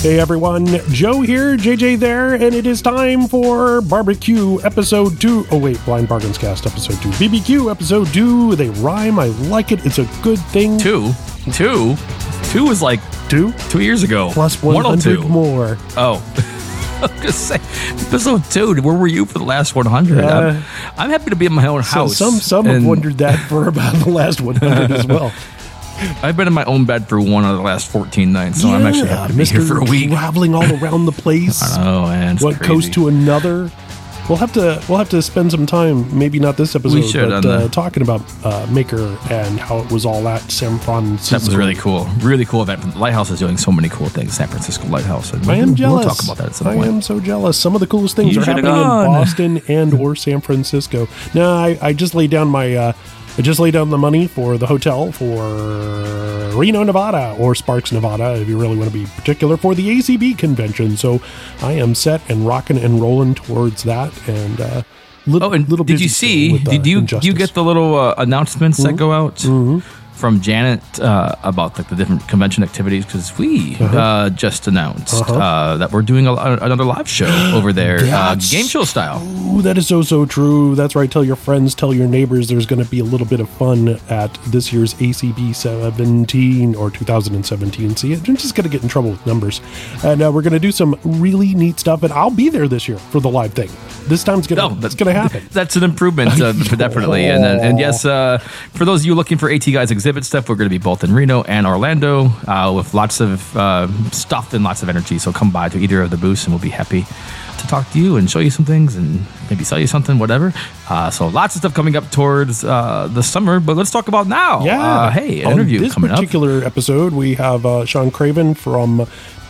Hey everyone, Joe here, JJ there, and it is time for Barbecue Episode 2. Oh wait, Blind Bargains Cast Episode 2. BBQ Episode 2. They rhyme, I like it, it's a good thing. Two was like 2 years ago. Plus 100 more. Oh. I was just saying, episode 2, where were you for the last 100? I'm happy to be in my own house. Some have wondered that for about the last 100 as well. I've been in my own bed for one of the last 14 nights, so I'm actually happy to be here for a week. Traveling all around the place. I know, man. One coast to another. We'll have to spend some time, maybe not this episode, but talking about Maker and how it was all at San Francisco. That was really cool. Really cool event. Lighthouse is doing so many cool things. San Francisco Lighthouse. And I am jealous. We'll talk about that at some point. I am so jealous. Some of the coolest things are happening in Boston and or San Francisco. No, I just laid down the money for the hotel for Reno, Nevada, or Sparks, Nevada, if you really want to be particular, for the ACB convention. So I am set and rocking and rolling towards that. And did you see? Did you get the little announcements that go out from Janet about the different convention activities? Because we just announced that we're doing another live show over there, game show style. Ooh, that is so true. That's right. Tell your friends, tell your neighbors. There's going to be a little bit of fun at this year's ACB 17 or 2017. See, I'm just going to get in trouble with numbers. And we're going to do some really neat stuff. And I'll be there this year for the live thing. This time's going to happen. That's an improvement, definitely. And yes, for those of you looking for AT Guys exhibit stuff, we're going to be both in Reno and Orlando with lots of stuff and lots of energy. So come by to either of the booths and we'll be happy to talk to you and show you some things and maybe sell you something, whatever. So lots of stuff coming up towards the summer, but let's talk about now. Yeah. An interview coming up. On this particular episode, we have Sean Craven from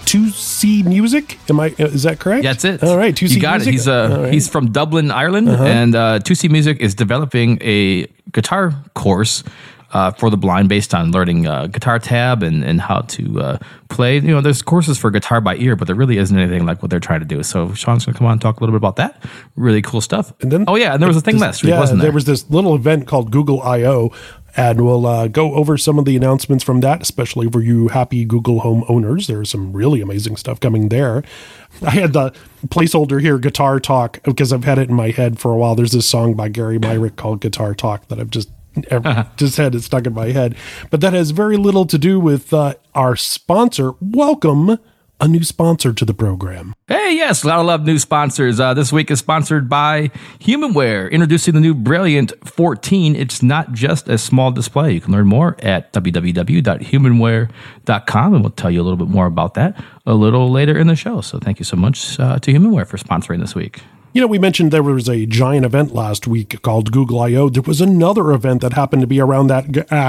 2C Music. Is that correct? That's it. All right, 2C you got Music. It. He's from Dublin, Ireland, and 2C Music is developing a guitar course for the blind based on learning guitar tab and how to play. You know, there's courses for guitar by ear, but there really isn't anything like what they're trying to do. So Sean's going to come on and talk a little bit about that. Really cool stuff. And then, and there was a thing last week, wasn't there? There was this little event called Google I/O, and we'll go over some of the announcements from that, especially for you happy Google Home owners. There's some really amazing stuff coming there. I had the placeholder here, Guitar Talk, because I've had it in my head for a while. There's this song by Gary Myrick called Guitar Talk that I've just had it stuck in my head. But that has very little to do with our sponsor. Welcome, a new sponsor to the program. Hey, yes, a lot of love new sponsors. This week is sponsored by Humanware, introducing the new Brilliant 14. It's not just a small display. You can learn more at www.humanware.com, and we'll tell you a little bit more about that a little later in the show. So thank you so much to Humanware for sponsoring this week. You know, we mentioned there was a giant event last week called Google I/O. There was another event that happened to be around that,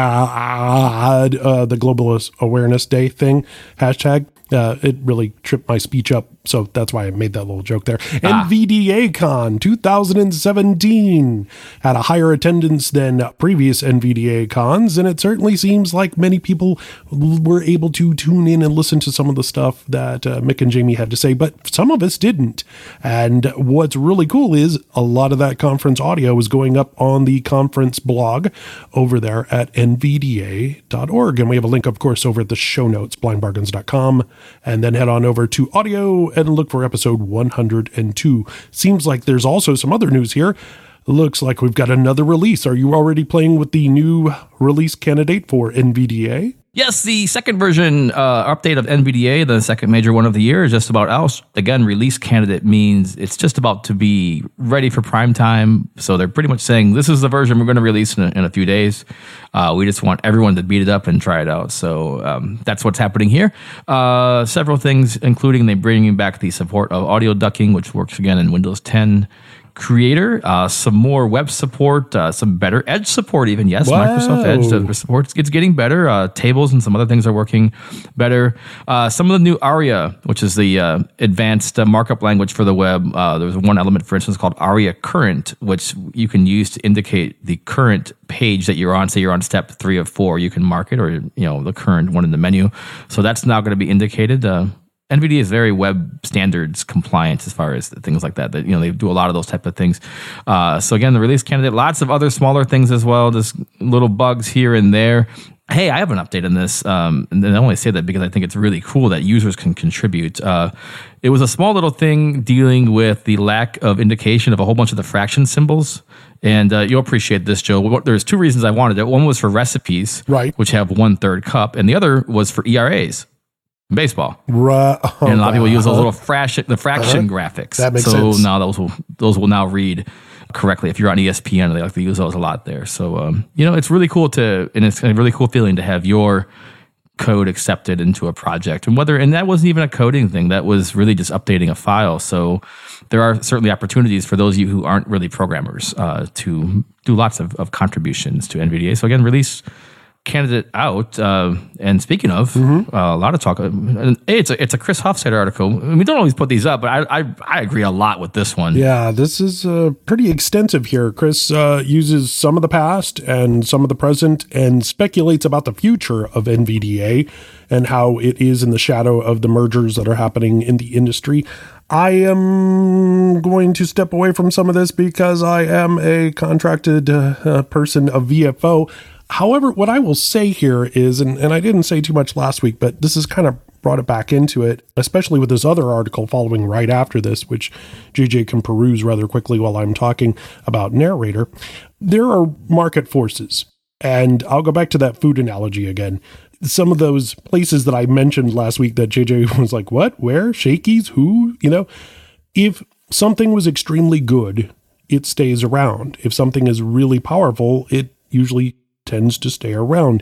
the Global Awareness Day thing, hashtag. It really tripped my speech up, so that's why I made that little joke there. NVDA Con 2017 had a higher attendance than previous NVDA Cons, and it certainly seems like many people were able to tune in and listen to some of the stuff that Mick and Jamie had to say, but some of us didn't. And what's really cool is a lot of that conference audio is going up on the conference blog over there at nvda.org, and we have a link, of course, over at the show notes, blindbargains.com. And then head on over to audio and look for episode 102. Seems like there's also some other news here. Looks like we've got another release. Are you already playing with the new release candidate for NVDA? Yes, the second version update of NVDA, the second major one of the year, is just about out. Again, release candidate means it's just about to be ready for prime time. So they're pretty much saying this is the version we're going to release in a few days. We just want everyone to beat it up and try it out. So that's what's happening here. Several things, including they bringing back the support of audio ducking, which works again in Windows 10. Creator, some more web support, some better Edge support even. Yes, Whoa. Microsoft Edge support. It's getting better. Tables and some other things are working better. Some of the new ARIA, which is the advanced markup language for the web. There's one element, for instance, called ARIA Current, which you can use to indicate the current page that you're on. Say you're on step 3 of 4, you can mark it, or the current one in the menu. So that's now going to be indicated. NVIDIA is very web standards compliant as far as things like that. That they do a lot of those type of things. So again, the release candidate, lots of other smaller things as well, just little bugs here and there. Hey, I have an update on this, and I only say that because I think it's really cool that users can contribute. It was a small little thing dealing with the lack of indication of a whole bunch of the fraction symbols. And you'll appreciate this, Joe. There's two reasons I wanted it. One was for recipes, right, which have 1/3 cup, and the other was for ERAs. Baseball, right? And a lot of people use those little fraction graphics. That makes sense. So now those will now read correctly. If you're on ESPN, they like to use those a lot there. So it's really cool and it's a really cool feeling to have your code accepted into a project, and that wasn't even a coding thing. That was really just updating a file. So there are certainly opportunities for those of you who aren't really programmers to do lots of contributions to NVDA. So again, release candidate out. And speaking of, a lot of talk. It's a Chris Hofstadter article. We don't always put these up, but I agree a lot with this one. Yeah, this is pretty extensive here. Chris uses some of the past and some of the present and speculates about the future of NVDA and how it is in the shadow of the mergers that are happening in the industry. I am going to step away from some of this because I am a contracted person of VFO. However, what I will say here is, and I didn't say too much last week, but this has kind of brought it back into it, especially with this other article following right after this, which JJ can peruse rather quickly while I'm talking about Narrator. There are market forces, and I'll go back to that food analogy again. Some of those places that I mentioned last week that JJ was like, what, where, Shakey's, who, if something was extremely good, it stays around. If something is really powerful, it usually tends to stay around.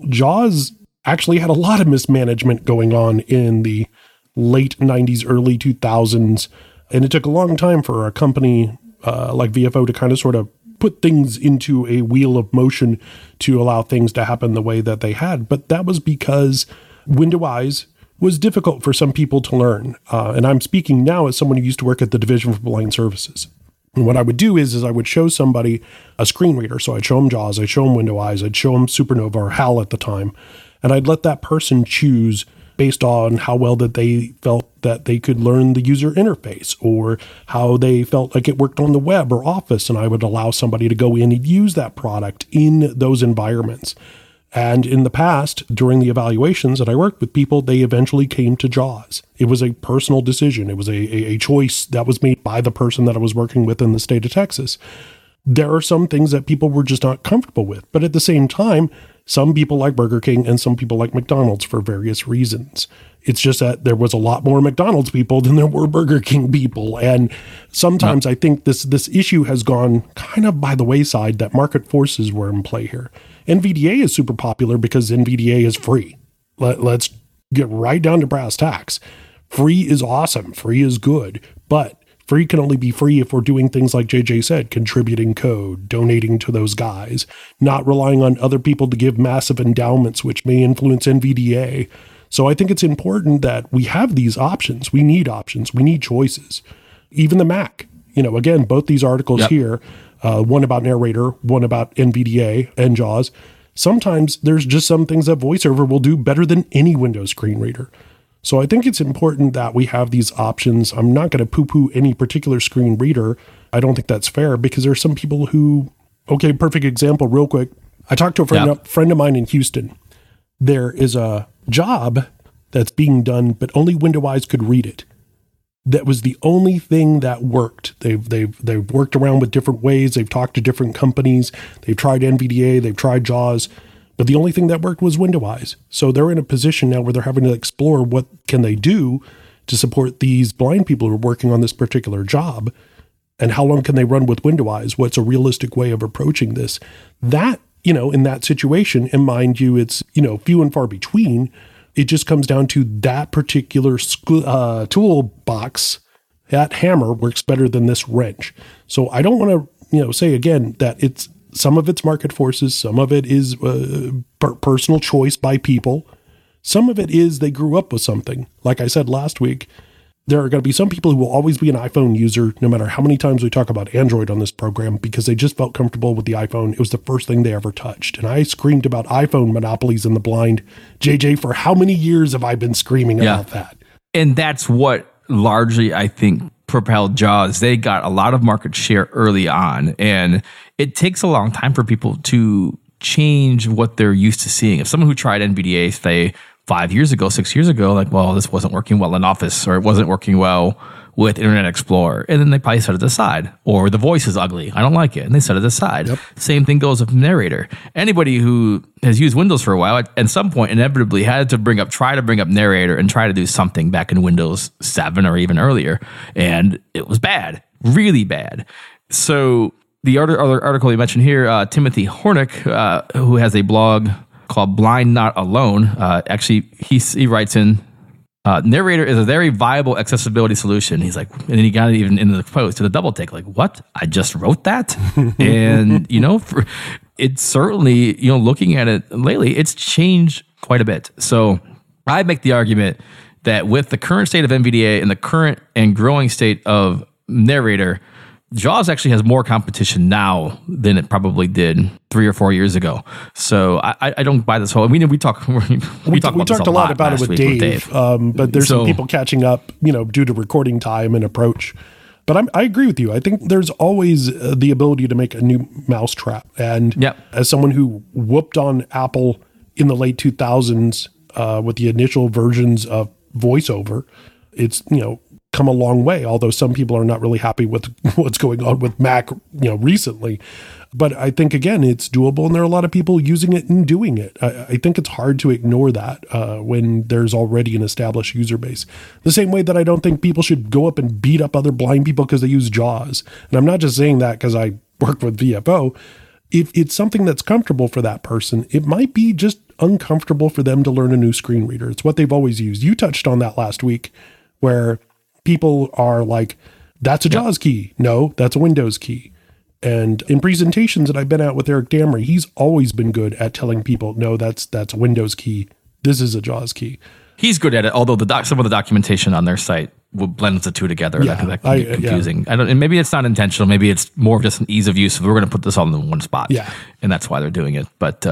JAWS actually had a lot of mismanagement going on in the late 90s, early 2000s, and it took a long time for a company like VFO to kind of sort of put things into a wheel of motion to allow things to happen the way that they had. But that was because Windows was difficult for some people to learn. And I'm speaking now as someone who used to work at the Division for Blind Services. And what I would do is I would show somebody a screen reader. So I'd show them JAWS, I'd show them Windows, I'd show them Supernova or HAL at the time. And I'd let that person choose based on how well that they felt that they could learn the user interface or how they felt like it worked on the web or Office. And I would allow somebody to go in and use that product in those environments. And in the past, during the evaluations that I worked with people, they eventually came to JAWS. It was a personal decision. It was a choice that was made by the person that I was working with in the state of Texas. There are some things that people were just not comfortable with. But at the same time, some people like Burger King and some people like McDonald's for various reasons. It's just that there was a lot more McDonald's people than there were Burger King people. And sometimes I think this issue has gone kind of by the wayside, that market forces were in play here. NVDA is super popular because NVDA is free. Let's get right down to brass tacks. Free is awesome. Free is good. But free can only be free if we're doing things like JJ said, contributing code, donating to those guys, not relying on other people to give massive endowments, which may influence NVDA. So I think it's important that we have these options. We need options. We need choices. Even the Mac. Again, both these articles here, one about Narrator, one about NVDA and JAWS. Sometimes there's just some things that VoiceOver will do better than any Windows screen reader. So I think it's important that we have these options. I'm not going to poo-poo any particular screen reader. I don't think that's fair because there are some people who, okay, perfect example real quick. I talked to a friend of mine in Houston. There is a job that's being done, but only Windows could read it. That was the only thing that worked. They've worked around with different ways. They've talked to different companies. They've tried NVDA. They've tried JAWS. But the only thing that worked was Windows. So they're in a position now where they're having to explore what can they do to support these blind people who are working on this particular job. And how long can they run with Windows? What's a realistic way of approaching this? That, in that situation, and mind you, it's, few and far between. It just comes down to that particular toolbox. That hammer works better than this wrench. So I don't want to, say again that some of it's market forces, some of it is personal choice by people. Some of it is they grew up with something. Like I said last week, there are going to be some people who will always be an iPhone user, no matter how many times we talk about Android on this program, because they just felt comfortable with the iPhone. It was the first thing they ever touched. And I screamed about iPhone monopolies in the blind. JJ, for how many years have I been screaming about that? And that's what largely, I think, propelled JAWS. They got a lot of market share early on, and it takes a long time for people to change what they're used to seeing. If someone who tried NVDA, say 5 years ago, 6 years ago, like, well, this wasn't working well in Office, or it wasn't working well with Internet Explorer, and then they probably set it aside. Or the voice is ugly, I don't like it, and they set it aside. Yep. Same thing goes with Narrator. Anybody who has used Windows for a while, at some point inevitably had to try to bring up Narrator and try to do something back in Windows 7 or even earlier, and it was bad, really bad. So the other article you mentioned here, Timothy Hornick, who has a blog called Blind Not Alone, actually he writes in, Narrator is a very viable accessibility solution. He's like, and he got it even in the post to the double take, like, what? I just wrote that? And, it's certainly, looking at it lately, it's changed quite a bit. So I make the argument that with the current state of NVDA and the current and growing state of Narrator, JAWS actually has more competition now than it probably did 3 or 4 years ago. So I don't buy this whole. We talked a lot about it with Dave. But there's some people catching up, due to recording time and approach. But I agree with you. I think there's always the ability to make a new mousetrap. And as someone who whooped on Apple in the late 2000s with the initial versions of VoiceOver, it's come a long way, although some people are not really happy with what's going on with Mac, recently. But I think, again, it's doable, and there are a lot of people using it and doing it. I think it's hard to ignore that when there's already an established user base. The same way that I don't think people should go up and beat up other blind people because they use JAWS. And I'm not just saying that because I work with VFO. If it's something that's comfortable for that person, it might be just uncomfortable for them to learn a new screen reader. It's what they've always used. You touched on that last week, where people are like, that's a JAWS key. No, that's a Windows key. And in presentations that I've been at with Eric Damry, he's always been good at telling people, no, that's a Windows key. This is a JAWS key. He's good at it, although some of the documentation on their site blends the two together. Yeah, that can get confusing. Yeah. And maybe it's not intentional. Maybe it's more of just an ease of use. We're going to put this all in one spot. Yeah. And that's why they're doing it. But,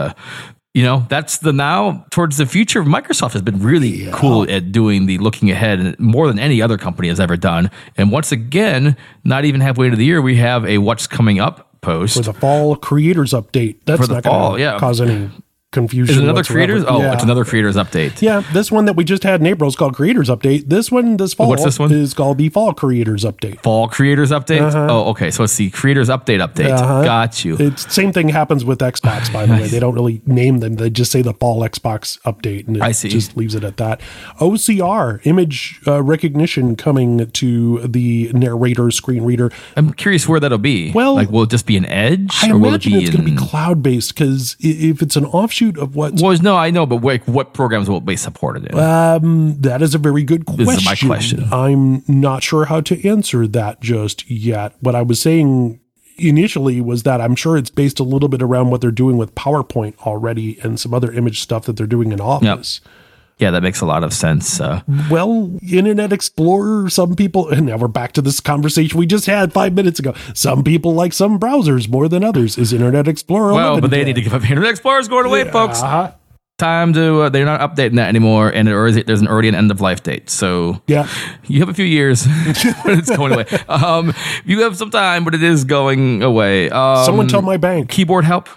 that's the now towards the future. Microsoft has been really cool at doing the looking ahead more than any other company has ever done. And once again, not even halfway into the year, we have a what's coming up post. For the fall creators update. That's not going to cause any confusion. Is it another creators? Oh, it's another creators update. Yeah, this one that we just had in April is called creators update. This fall What's this one? Is called the fall creators update. Fall creators update? Oh, okay. So it's the creators update. Got you. It's same thing happens with Xbox, by the way. They don't really name them. They just say the fall Xbox update, and it just leaves it at that. OCR, image recognition, coming to the Narrator screen reader. I'm curious where that'll be. Well, will it just be an Edge? I imagine it's going to be cloud-based, because if it's an offshoot of what's... Well, no, I know, but what programs will it be supported in? That is a very good question. This is my question. I'm not sure how to answer that just yet. What I was saying initially was that I'm sure it's based a little bit around what they're doing with PowerPoint already and some other image stuff that they're doing in Office. Yep. Yeah, that makes a lot of sense. Well, Internet Explorer, some people, and now we're back to this conversation we just had 5 minutes ago. Some people like some browsers more than others. Is Internet Explorer? Well, but they need to give up. Internet Explorer is going away, folks. Time to, they're not updating that anymore, and there's already an end of life date. So you have a few years, but it's going away. You have some time, but it is going away. Someone tell my bank. Keyboard help.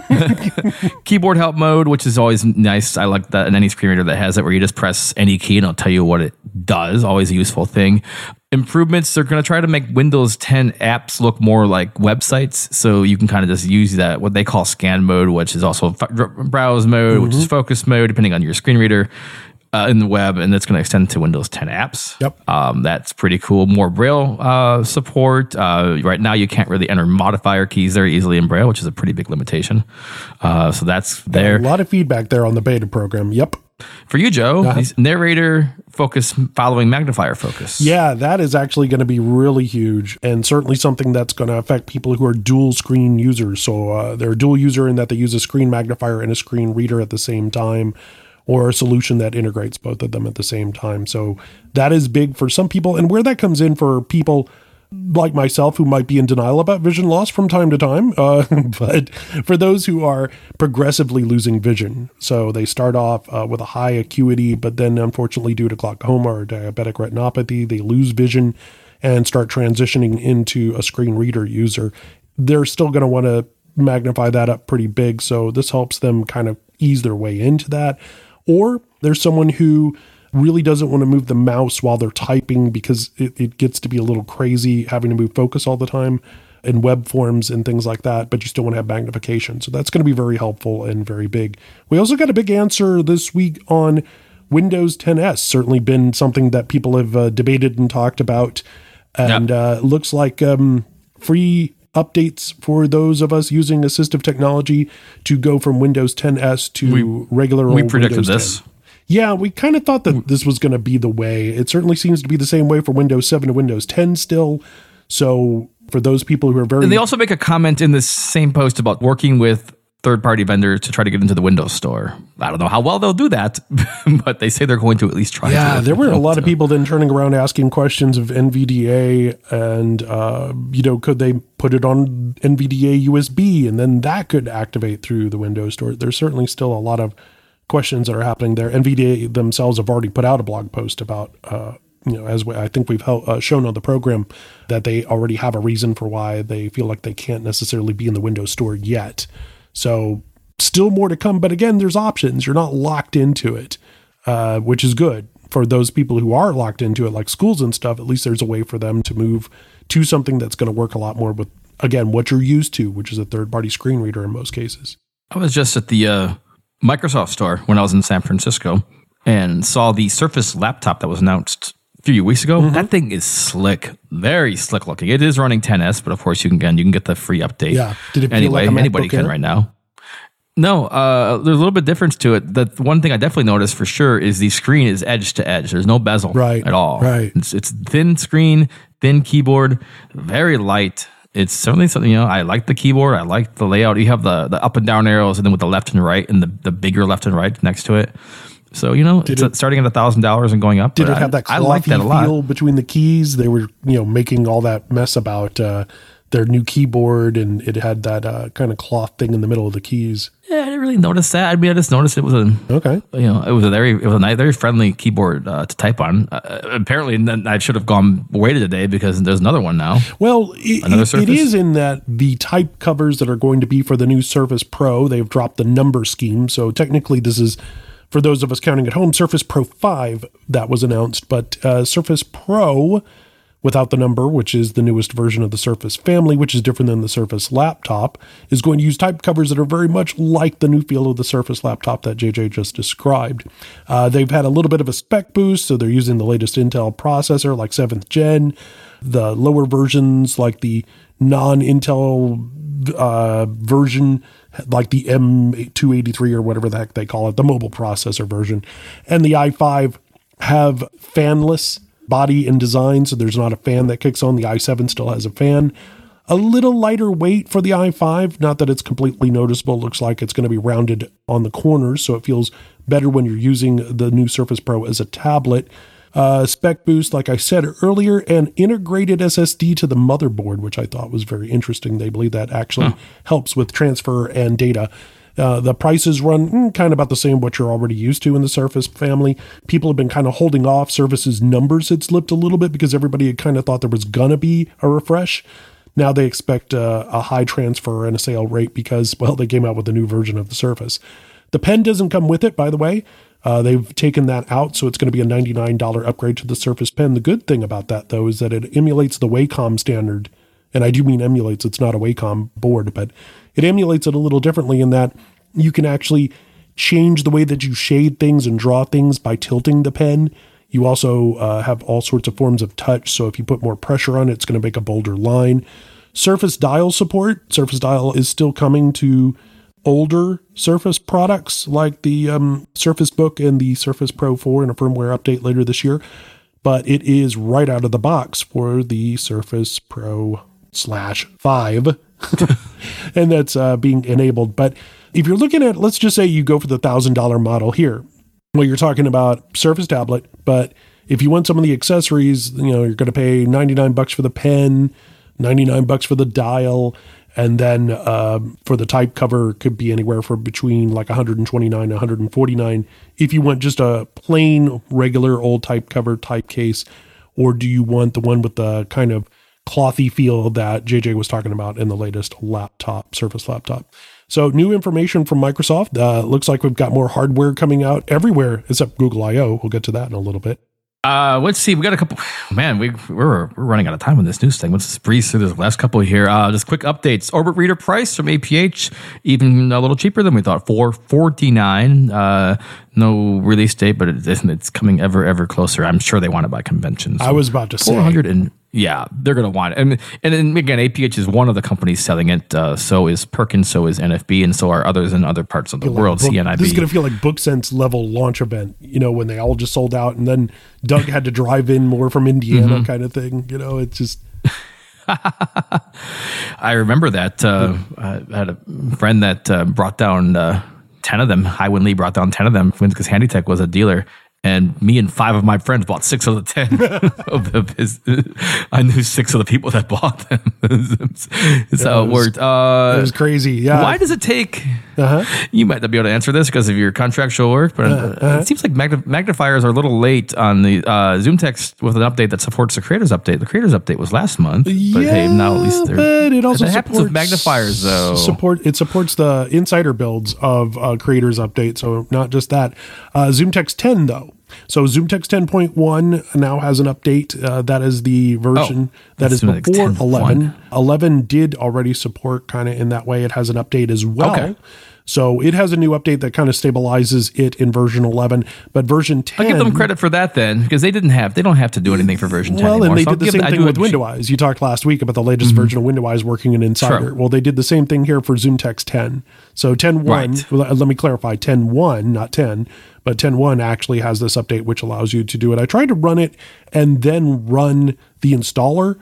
Keyboard help mode, which is always nice. I like that in any screen reader that has it, where you just press any key and it'll tell you what it does. Always a useful thing. Improvements, they're going to try to make Windows 10 apps look more like websites, so you can kind of just use that, what they call scan mode, which is also browse mode, which is focus mode, depending on your screen reader in the web, and that's going to extend to Windows 10 apps. Yep. That's pretty cool. More Braille support. Right now, you can't really enter modifier keys very easily in Braille, which is a pretty big limitation. So that's there. A lot of feedback there on the beta program. Yep. For you, Joe, Narrator focus following magnifier focus. Yeah, that is actually going to be really huge, and certainly something that's going to affect people who are dual screen users. So they're a dual user in that they use a screen magnifier and a screen reader at the same time, or a solution that integrates both of them at the same time. So that is big for some people. And where that comes in for people like myself, who might be in denial about vision loss from time to time, but for those who are progressively losing vision. So they start off with a high acuity, but then unfortunately due to glaucoma or diabetic retinopathy, they lose vision and start transitioning into a screen reader user. They're still going to want to magnify that up pretty big. So this helps them kind of ease their way into that. Or there's someone who really doesn't want to move the mouse while they're typing because it gets to be a little crazy having to move focus all the time in web forms and things like that, but you still want to have magnification. So that's going to be very helpful and very big. We also got a big answer this week on Windows 10S. Certainly been something that people have debated and talked about. And looks like free updates for those of us using assistive technology to go from Windows 10S to regular old Windows 10. We predicted this. Yeah, we kind of thought that this was going to be the way. It certainly seems to be the same way for Windows 7 to Windows 10 still. So for those people who are very... And they also make a comment in this same post about working with third-party vendors to try to get into the Windows Store. I don't know how well they'll do that, but they say they're going to at least try. Yeah, there were a lot of people then turning around asking questions of NVDA and, could they put it on NVDA USB and then that could activate through the Windows Store. There's certainly still a lot of questions that are happening there. NVDA themselves have already put out a blog post about, as I think we've shown on the program, that they already have a reason for why they feel like they can't necessarily be in the Windows Store yet. So still more to come. But again, there's options. You're not locked into it, which is good. For those people who are locked into it, like schools and stuff, at least there's a way for them to move to something that's going to work a lot more with, again, what you're used to, which is a third-party screen reader in most cases. I was just at the Microsoft store when I was in San Francisco and saw the Surface laptop that was announced a few weeks ago. Mm-hmm. That thing is slick, very slick looking. It is running 10S, but of course you can get the free update. Yeah. Did it feel like a anybody can right now? No, there's a little bit of difference to it. The one thing I definitely noticed for sure is the screen is edge to edge. There's no bezel at all. Right. It's thin screen, thin keyboard, very light. It's certainly something, I like the keyboard. I like the layout. You have the up and down arrows and then with the left and right and the bigger left and right next to it. So, it's starting at $1,000 and going up. Did it have that clothy feel between the keys? They were, making all that mess about their new keyboard, and it had that kind of cloth thing in the middle of the keys. Yeah, I didn't really notice that. I mean, I just noticed it was a very friendly keyboard to type on. Apparently, I should have waited today because there's another one now. Well, it is in that the type covers that are going to be for the new Surface Pro, they've dropped the number scheme. So technically, this is, for those of us counting at home, Surface Pro 5 that was announced, but Surface Pro without the number, which is the newest version of the Surface family, which is different than the Surface laptop, is going to use type covers that are very much like the new feel of the Surface laptop that JJ just described. They've had a little bit of a spec boost, so they're using the latest Intel processor, like 7th gen. The lower versions, like the non-Intel version, like the M283 or whatever the heck they call it, the mobile processor version, and the i5 have fanless body and design, so there's not a fan that kicks on. The i7 still has a fan. A little lighter weight for the i5, not that it's completely noticeable. It looks like it's going to be rounded on the corners, so it feels better when you're using the new Surface Pro as a tablet. Spec boost, like I said earlier, and integrated SSD to the motherboard, which I thought was very interesting. They believe that actually helps with transfer and data. The prices run kind of about the same what you're already used to in the Surface family. People have been kind of holding off. Surface's numbers had slipped a little bit because everybody had kind of thought there was going to be a refresh. Now they expect a high transfer and a sale rate because, well, they came out with a new version of the Surface. The pen doesn't come with it, by the way. They've taken that out, so it's going to be a $99 upgrade to the Surface Pen. The good thing about that, though, is that it emulates the Wacom standard. And I do mean emulates. It's not a Wacom board, but it emulates it a little differently in that you can actually change the way that you shade things and draw things by tilting the pen. You also have all sorts of forms of touch, so if you put more pressure on it, it's going to make a bolder line. Surface Dial support. Surface Dial is still coming to older Surface products like the Surface Book and the Surface Pro 4 in a firmware update later this year, but it is right out of the box for the Surface Pro /5, and that's being enabled. But if you're looking at, let's just say you go for the $1,000 model here, well, you're talking about Surface tablet, but if you want some of the accessories, you're going to pay $99 for the pen, $99 for the dial, and then for the type cover, it could be anywhere from between like $129 and $149. If you want just a plain, regular old type cover type case, or do you want the one with the kind of clothy feel that JJ was talking about in the latest Surface laptop? So new information from Microsoft. Looks like we've got more hardware coming out everywhere except Google I/O. We'll get to that in a little bit. Let's see. We got a couple. Man, we're running out of time on this news thing. Let's breeze through this last couple here. Just quick updates. Orbit Reader price from APH, even a little cheaper than we thought. $449. No release date, but it's coming ever closer. I'm sure they want it by convention. So I was about to say 400 and yeah, they're going to want it. And then again, APH is one of the companies selling it. So is Perkins, so is NFB, and so are others in other parts of the world. CNIB. This is going to feel like BookSense level launch event, when they all just sold out and then Doug had to drive in more from Indiana kind of thing. It's just... I remember that. I had a friend that brought down 10 of them. Hywen Lee brought down 10 of them because Handytech was a dealer. And me and 5 of my friends bought 6 of the 10 of his. I knew 6 of the people that bought them. That's how it worked. It was crazy. Yeah. Why does it take? You might not be able to answer this because of your contractual work, but it seems like magnifiers are a little late on the ZoomText with an update that supports the Creators Update. The Creators Update was last month, but hey, now at least but it also happens with magnifiers though. It supports the insider builds of Creators Update, so not just that. ZoomText 10 though. So ZoomText 10.1 now has an update. That is the version that is before 11. 11 did already support kind of in that way. It has an update as well. Okay. So it has a new update that kind of stabilizes it in version 11, but version 10. I'll give them credit for that then, because they don't have to do anything for version 10 anymore. And they did the same thing with WindowEyes. You talked last week about the latest version of WindowEyes working in Insider. Sure. Well, they did the same thing here for ZoomText 10. So 10.1, let me clarify, 10.1, not 10, but 10.1 actually has this update which allows you to do it. I tried to run it and then run the installer.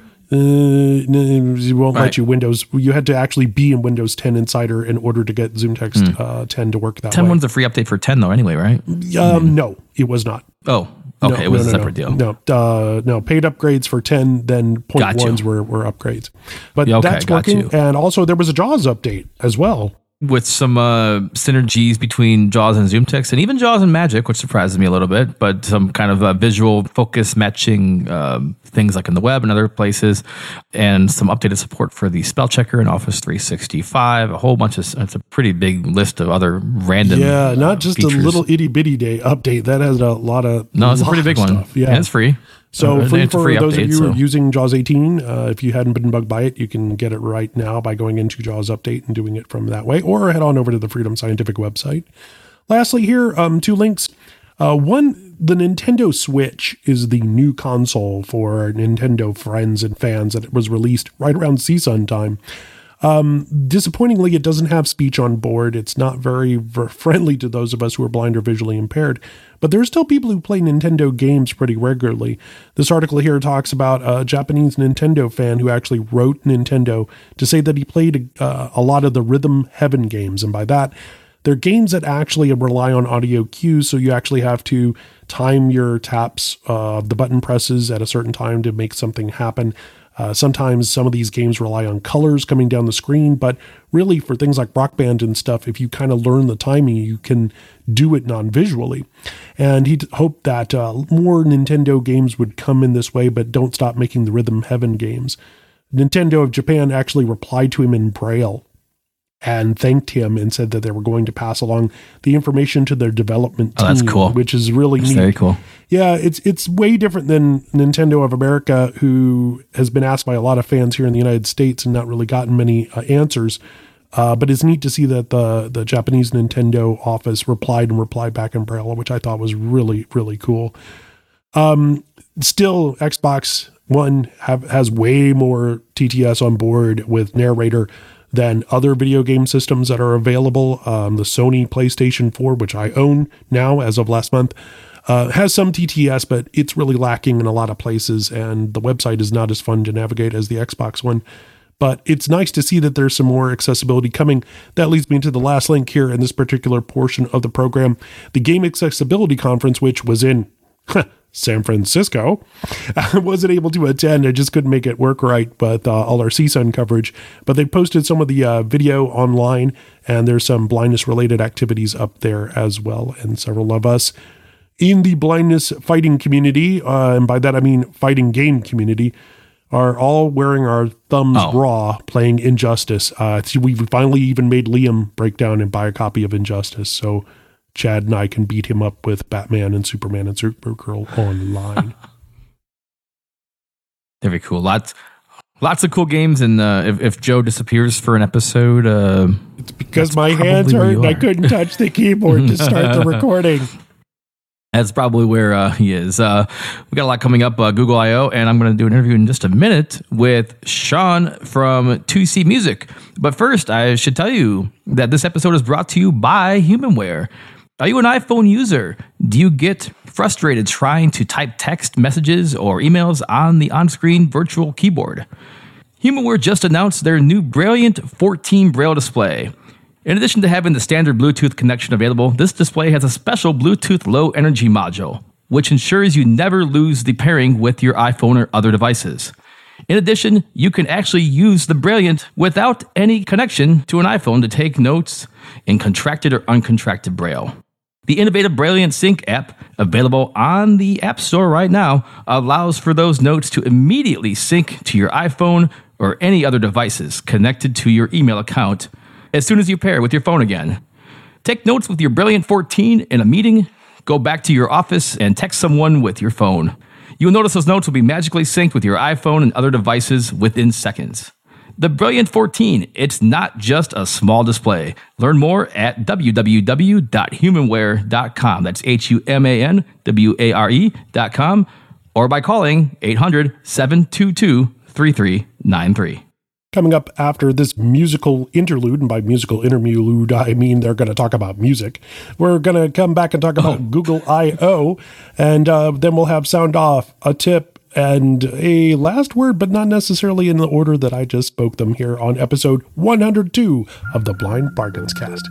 It won't let you Windows. You had to actually be in Windows 10 Insider in order to get ZoomText 10 to work that way. 10.1's a free update for 10 though anyway, right? No, it was not. Oh, okay. It was a separate deal. No, paid upgrades for 10, then point ones were upgrades. But that's working. And also there was a JAWS update as well. With some synergies between JAWS and ZoomText, and even JAWS and Magic, which surprises me a little bit, but some kind of visual focus matching things like in the web and other places, and some updated support for the spell checker in Office 365, a whole bunch of, it's a pretty big list of other random not just features. A little itty-bitty day update. That has a lot of it's a pretty big one. Yeah. And it's free. So for those of you who are using JAWS 18, if you hadn't been bugged by it, you can get it right now by going into JAWS Update and doing it from that way, or head on over to the Freedom Scientific website. Lastly here, 2 links. One, the Nintendo Switch is the new console for Nintendo friends and fans, and it was released right around CSUN time. Disappointingly, it doesn't have speech on board. It's not very friendly to those of us who are blind or visually impaired, but there are still people who play Nintendo games pretty regularly. This article here talks about a Japanese Nintendo fan who actually wrote Nintendo to say that he played a lot of the Rhythm Heaven games, and by that, they're games that actually rely on audio cues, so you actually have to time your taps of the button presses at a certain time to make something happen. Sometimes some of these games rely on colors coming down the screen, but really for things like Rock Band and stuff, if you kind of learn the timing, you can do it non-visually. And he hoped that more Nintendo games would come in this way, but don't stop making the Rhythm Heaven games. Nintendo of Japan actually replied to him in Braille and thanked him and said that they were going to pass along the information to their development team. That's cool. Which is really neat. Very cool. Yeah, it's way different than Nintendo of America, who has been asked by a lot of fans here in the United States and not really gotten many answers. But it's neat to see that the Japanese Nintendo office replied back in Braille, which I thought was really, really cool. Still, Xbox One has way more TTS on board with narrator than other video game systems that are available. The Sony PlayStation 4, which I own now as of last month, has some TTS, but it's really lacking in a lot of places, and the website is not as fun to navigate as the Xbox One. But it's nice to see that there's some more accessibility coming. That leads me to the last link here in this particular portion of the program. The Game Accessibility Conference, which was in San Francisco. I wasn't able to attend. I just couldn't make it work right, but all our CSUN coverage. But they posted some of the video online, and there's some blindness-related activities up there as well. And several of us in the blindness fighting community, and by that I mean fighting game community, are all wearing our thumbs raw playing Injustice. We finally even made Liam break down and buy a copy of Injustice, so Chad and I can beat him up with Batman and Superman and Supergirl online. Very cool. Lots of cool games, and if Joe disappears for an episode, it's because my hands hurt and I couldn't touch the keyboard to start the recording. That's probably where he is. We got a lot coming up, Google I.O., and I'm going to do an interview in just a minute with Sean from 2C Music. But first, I should tell you that this episode is brought to you by HumanWare. Are you an iPhone user? Do you get frustrated trying to type text messages or emails on the on-screen virtual keyboard? HumanWare just announced their new Brilliant 14 Braille display. In addition to having the standard Bluetooth connection available, this display has a special Bluetooth low energy module, which ensures you never lose the pairing with your iPhone or other devices. In addition, you can actually use the Brilliant without any connection to an iPhone to take notes in contracted or uncontracted Braille. The innovative Brilliant Sync app, available on the App Store right now, allows for those notes to immediately sync to your iPhone or any other devices connected to your email account as soon as you pair with your phone again. Take notes with your Brilliant 14 in a meeting, go back to your office, and text someone with your phone. You'll notice those notes will be magically synced with your iPhone and other devices within seconds. The Brilliant 14, it's not just a small display. Learn more at www.humanware.com. That's HUMANWARE.com, or by calling 800-722-3393. Coming up after this musical interlude, and by musical interlude, I mean they're going to talk about music. We're going to come back and talk about Google I.O., and then we'll have sound off, a tip, and a last word, but not necessarily in the order that I just spoke them here on episode 102 of the Blind Bargains Cast.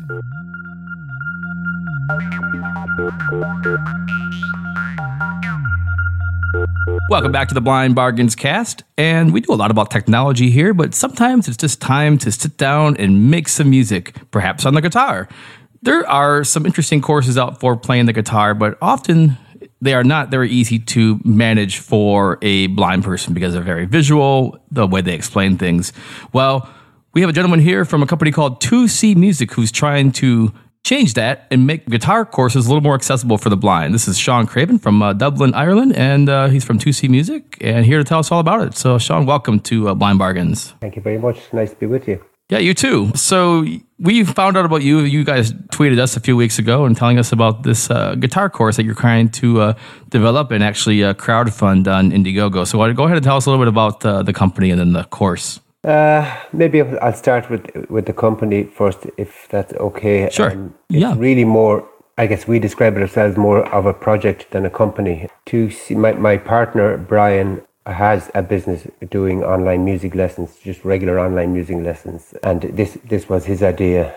Welcome back to the Blind Bargains Cast, and we do a lot about technology here, but sometimes it's just time to sit down and make some music, perhaps on the guitar. There are some interesting courses out for playing the guitar, but often they are not very easy to manage for a blind person because they're very visual, the way they explain things. Well, we have a gentleman here from a company called 2C Music who's trying to change that and make guitar courses a little more accessible for the blind. This is Sean Craven from Dublin, Ireland, and he's from 2C Music and here to tell us all about it. So, Sean, welcome to Blind Bargains. Thank you very much. Nice to be with you. Yeah, you too. So we found out about you. You guys tweeted us a few weeks ago and telling us about this guitar course that you're trying to develop and actually crowdfund on Indiegogo. So go ahead and tell us a little bit about the company and then the course. Maybe I'll start with the company first, if that's okay. Sure. It's really more, I guess we describe it ourselves more of a project than a company. My partner, Brian, has a business doing online music lessons, just regular online music lessons. And this was his idea.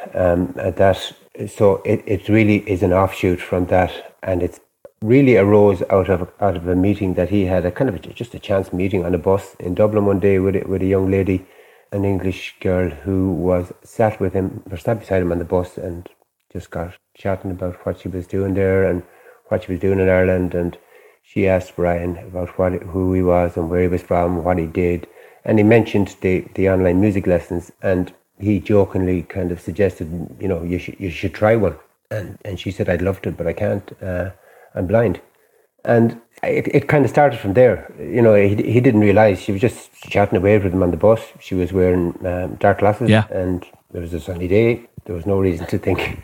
So it really is an offshoot from that. And it's really arose out of a meeting that he had, just a chance meeting on a bus in Dublin one day with a young lady, an English girl who was sat beside him on the bus and just got chatting about what she was doing there and what she was doing in Ireland. And she asked Brian about who he was and where he was from, what he did. And he mentioned the online music lessons, and he jokingly kind of suggested, you should try one. And she said, I'd love to, but I can't. I'm blind. And it kind of started from there. He didn't realize she was just chatting away with him on the bus. She was wearing dark glasses, and it was a sunny day. There was no reason to think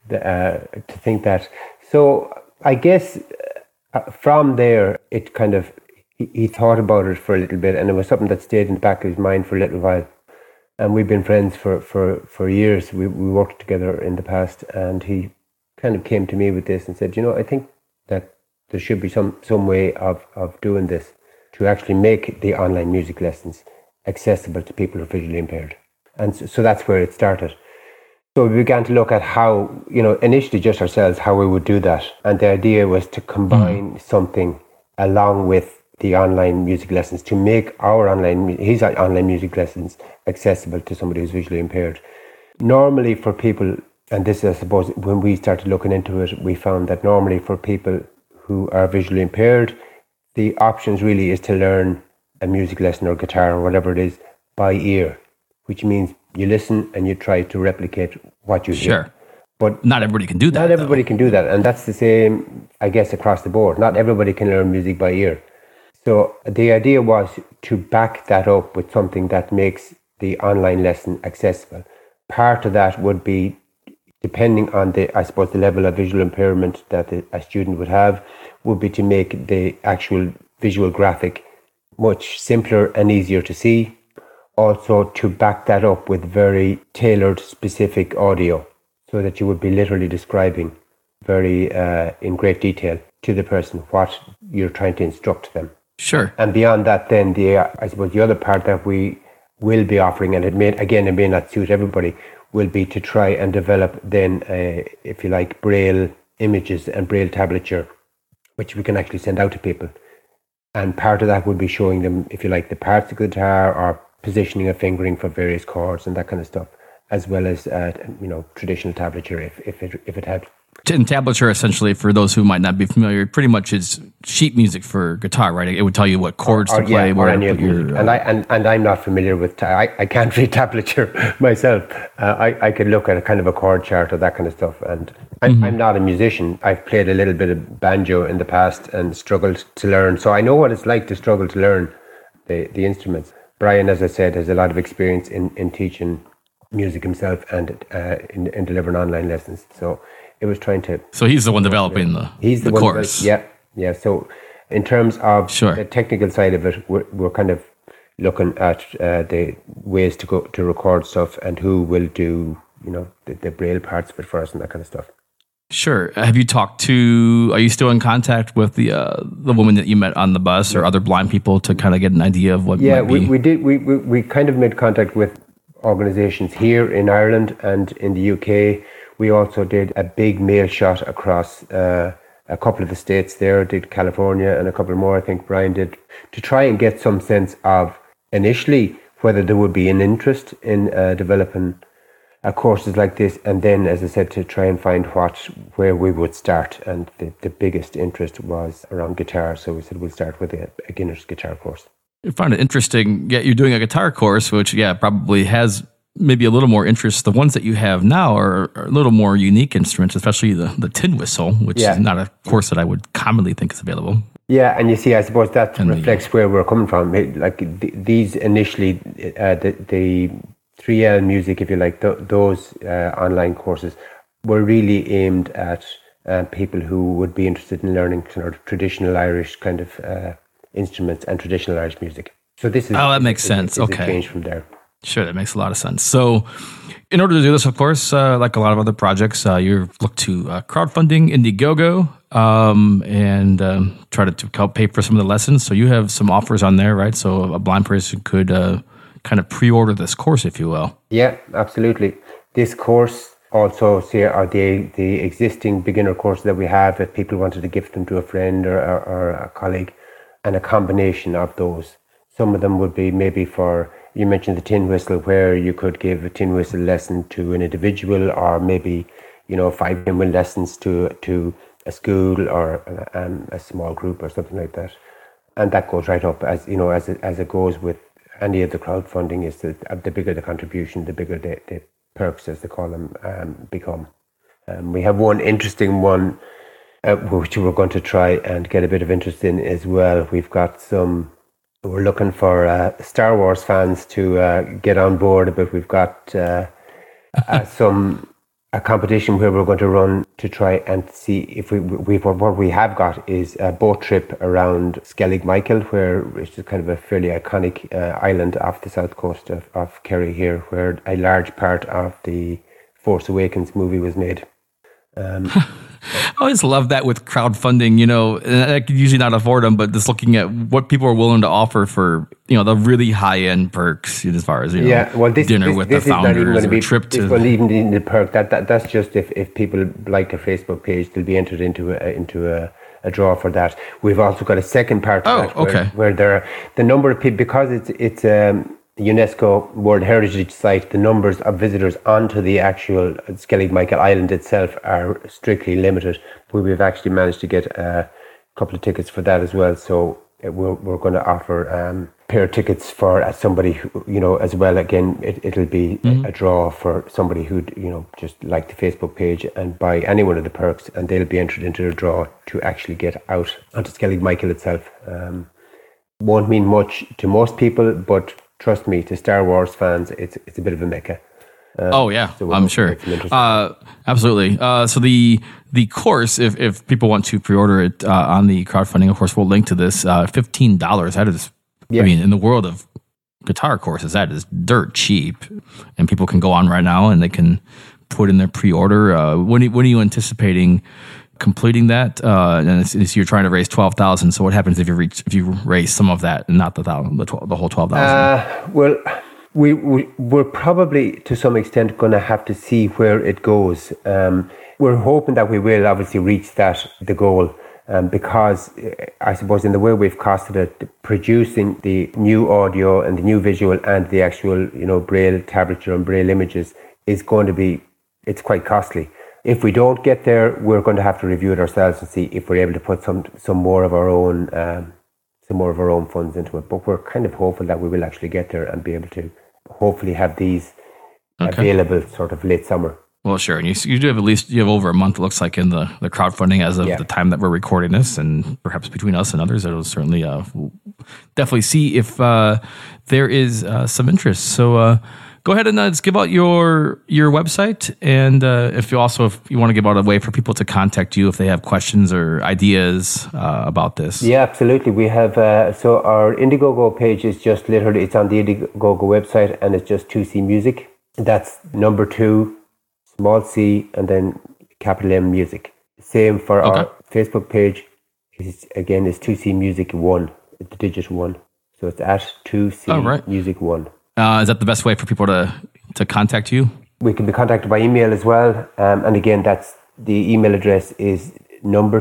that. So I guess from there, it kind of, he thought about it for a little bit, and it was something that stayed in the back of his mind for a little while. And we've been friends for years. We worked together in the past, and he kind of came to me with this and said, I think that there should be some way of doing this to actually make the online music lessons accessible to people who are visually impaired. And so that's where it started. So we began to look at how, initially just ourselves, how we would do that. And the idea was to combine something along with the online music lessons to make his online music lessons accessible to somebody who's visually impaired. Normally for people, and this I suppose when we started looking into it, we found that normally for people who are visually impaired, the options really is to learn a music lesson or guitar or whatever it is by ear, which means you listen and you try to replicate what you hear. Sure. But not everybody can do that. Not everybody can do that. And that's the same, I guess, across the board. Not everybody can learn music by ear. So the idea was to back that up with something that makes the online lesson accessible. Part of that would be, depending on the level of visual impairment that a student would have, would be to make the actual visual graphic much simpler and easier to see. Also to back that up with very tailored, specific audio, so that you would be literally describing very in great detail to the person what you're trying to instruct them. Sure. And beyond that, then the other part that we will be offering, and it may not suit everybody, will be to try and develop then, if you like, Braille images and Braille tablature, which we can actually send out to people. And part of that would be showing them, if you like, the parts of the guitar or positioning of fingering for various chords and that kind of stuff, as well as traditional tablature if it helps. And tablature, essentially, for those who might not be familiar, pretty much is sheet music for guitar, right? It would tell you what chords to play, where to put your. And I'm not familiar with. I can't read tablature myself. I could look at a kind of a chord chart or that kind of stuff. And I'm not a musician. I've played a little bit of banjo in the past and struggled to learn. So I know what it's like to struggle to learn the instruments. Brian, as I said, has a lot of experience in teaching music himself and in delivering online lessons. So it was trying to. So he's the one developing the course. Yeah. So in terms of the technical side of it, we're kind of looking at the ways to record stuff and who will do the Braille parts of it for us and that kind of stuff. Sure. Have you are you still in contact with the woman that you met on the bus or other blind people to kind of get an idea of what might be? we did. We kind of made contact with organizations here in Ireland and in the UK. We also did a big mail shot across a couple of the states there, did California and a couple more, I think Brian did, to try and get some sense of initially whether there would be an interest in developing courses like this, and then, as I said, to try and find where we would start. And the biggest interest was around guitar, so we said we'll start with a beginner's guitar course. I found it interesting. Yeah, you're doing a guitar course, which probably has maybe a little more interest. The ones that you have now are a little more unique instruments, especially the tin whistle, which is not a course that I would commonly think is available. Yeah, and you see, I suppose that reflects where we're coming from. Like these initially, the 3L music, if you like, those online courses were really aimed at people who would be interested in learning sort of traditional Irish kind of instruments and traditional Irish music. So this is that makes sense. A change from there. Sure, that makes a lot of sense. So in order to do this, of course, like a lot of other projects, you look to crowdfunding, Indiegogo, and try to help pay for some of the lessons. So you have some offers on there, right? So a blind person could kind of pre-order this course, if you will. Yeah, absolutely. This course also, are the existing beginner courses that we have, if people wanted to gift them to a friend or a colleague, and a combination of those. Some of them would be maybe you mentioned the tin whistle, where you could give a tin whistle lesson to an individual, or maybe 5 tin whistle lessons to a school or a small group or something like that. And that goes right up as it goes with any of the crowdfunding. Is the bigger the contribution, the bigger the perks, as they call them, become. We have one interesting one which we're going to try and get a bit of interest in as well. We're looking for Star Wars fans to get on board, but we've got a competition where we're going to run to try and see if what we have got is a boat trip around Skellig Michael, which is kind of a fairly iconic island off the south coast of Kerry here, where a large part of the Force Awakens movie was made. I always love that with crowdfunding, and I could usually not afford them, but just looking at what people are willing to offer for, the really high-end perks, as far as, dinner with the founders, or trip to... This won't even be the perk. That's just if people like a Facebook page, they'll be entered into a a draw for that. We've also got a second part of that where there are the number of people, because it's UNESCO World Heritage Site, the numbers of visitors onto the actual Skellig Michael Island itself are strictly limited. We've actually managed to get a couple of tickets for that as well. So we're going to offer a pair of tickets for somebody who, you know, as well. Again, it'll be a draw for somebody who'd, you know, just like the Facebook page and buy any one of the perks, and they'll be entered into a draw to actually get out onto Skellig Michael itself. Won't mean much to most people, but trust me, to Star Wars fans, it's a bit of a mecca. So I'm sure. Absolutely. So the course, if people want to pre-order it on the crowdfunding, of course, we'll link to this. $15. That is, I mean, in the world of guitar courses, that is dirt cheap, and people can go on right now and they can put in their pre-order. When are you anticipating completing that? And you're trying to raise 12,000. So what happens if you raise some of that and not the whole 12,000? Well, we're probably to some extent going to have to see where it goes. We're hoping that we will obviously reach the goal, because I suppose in the way we've costed it, producing the new audio and the new visual and the actual, you know, Braille tablature and Braille images is going to be, it's quite costly. If we don't get there, we're going to have to review it ourselves and see if we're able to put some more of our own funds into it. But we're kind of hopeful that we will actually get there and be able to hopefully have these available sort of late summer. Well, sure. And you do have you have over a month, it looks like, in the crowdfunding as of the time that we're recording this, and perhaps between us and others, it'll certainly definitely see if there is some interest. So go ahead and just give out your website, and if you want to give out a way for people to contact you if they have questions or ideas about this. Yeah, absolutely. We have so our Indiegogo page is just literally, it's on the Indiegogo website, and it's just 2C Music. That's number 2, small c, and then capital M Music. Same for our Facebook page. Is 2C Music 1, the digit 1. So it's at 2C Music 1. Is that the best way for people to contact you? We can be contacted by email as well. And again, that's the email address is number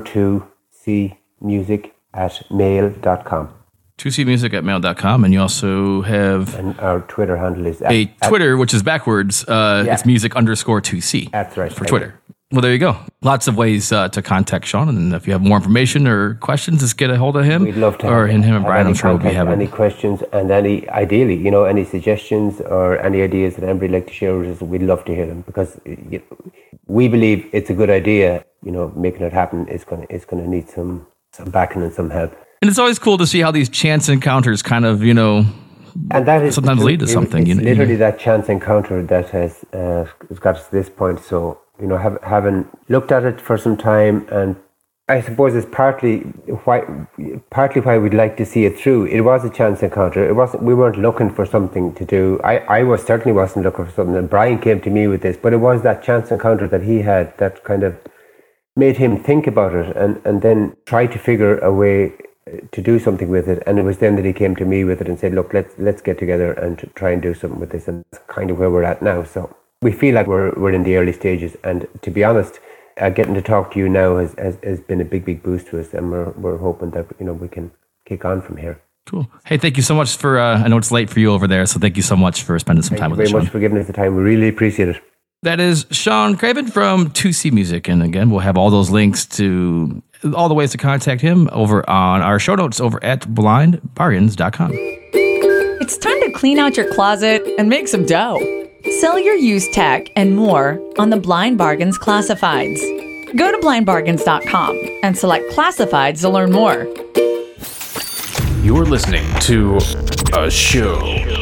2cmusic@mail.com. 2cmusic@mail.com. And you also have... And our Twitter handle is... Twitter, which is backwards. It's music_2c. That's right. For Twitter. Well, there you go. Lots of ways to contact Sean. And if you have more information or questions, just get a hold of him. We'd love to. Or him and Brian, I'm sure we'll be having. Any questions and ideally, you know, any suggestions or any ideas that anybody would like to share with us, we'd love to hear them, because we believe it's a good idea. You know, making it happen is going to need some backing and some help. And it's always cool to see how these chance encounters kind of, you know, and that is sometimes lead to something. It's literally that chance encounter that has got us to this point. So, you know, having looked at it for some time, and I suppose it's partly why we'd like to see it through. It was a chance encounter. We weren't looking for something to do. I certainly wasn't looking for something. And Brian came to me with this, but it was that chance encounter that he had that kind of made him think about it and then try to figure a way to do something with it. And it was then that he came to me with it and said, look, let's get together and try and do something with this. And that's kind of where we're at now. So we feel like we're in the early stages. And to be honest, getting to talk to you now has been a big boost to us. And we're hoping that, you know, we can kick on from here. Cool. Hey, thank you so much for, I know it's late for you over there, so thank you so much for spending some time with us, Thank you very much for giving us the time. We really appreciate it. That is Sean Craven from 2C Music. And again, we'll have all those links to all the ways to contact him over on our show notes over at blindbargains.com. It's time to clean out your closet and make some dough. Sell your used tech and more on the Blind Bargains Classifieds. Go to blindbargains.com and select Classifieds to learn more. You're listening to a show.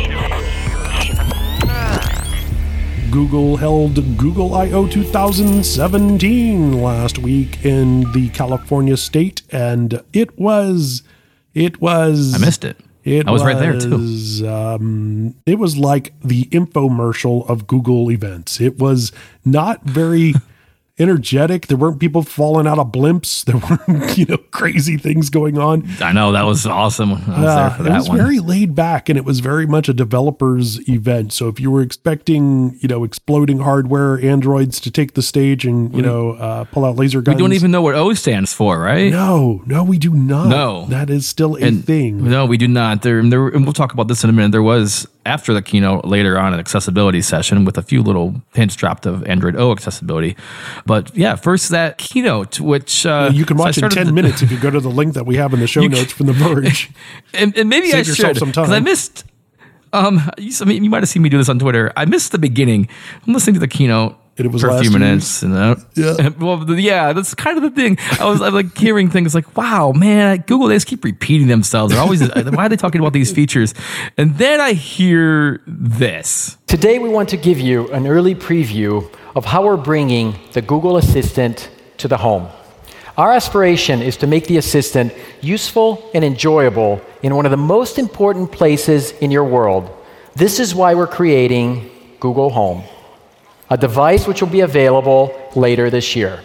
Google held Google I/O 2017 last week in the California state, and it was. I missed it. I was right there too. It was like the infomercial of Google events. It was not very. energetic. There weren't people falling out of blimps. There weren't, crazy things going on. I know, that was awesome. I was there for that. It was one. very laid back, and it was very much a developer's event. So if you were expecting, exploding hardware, androids to take the stage and, pull out laser guns. We don't even know what O stands for, right? No, we do not. No. That is still a thing. No, we do not. And we'll talk about this in a minute. There was, after the keynote, later on, an accessibility session with a few little hints dropped of Android O accessibility. But yeah, first that keynote, which you can watch in 10 minutes if you go to the link that we have in the show notes from The Verge. and maybe I should, because I missed. You might have seen me do this on Twitter. I missed the beginning. I'm listening to the keynote. It was for a few minutes. And, yeah. That's kind of the thing. I'm like hearing things like, wow, man, Google, they just keep repeating themselves. They're always, why are they talking about these features? And then I hear this. Today, we want to give you an early preview of how we're bringing the Google Assistant to the home. Our aspiration is to make the Assistant useful and enjoyable in one of the most important places in your world. This is why we're creating Google Home, a device which will be available later this year.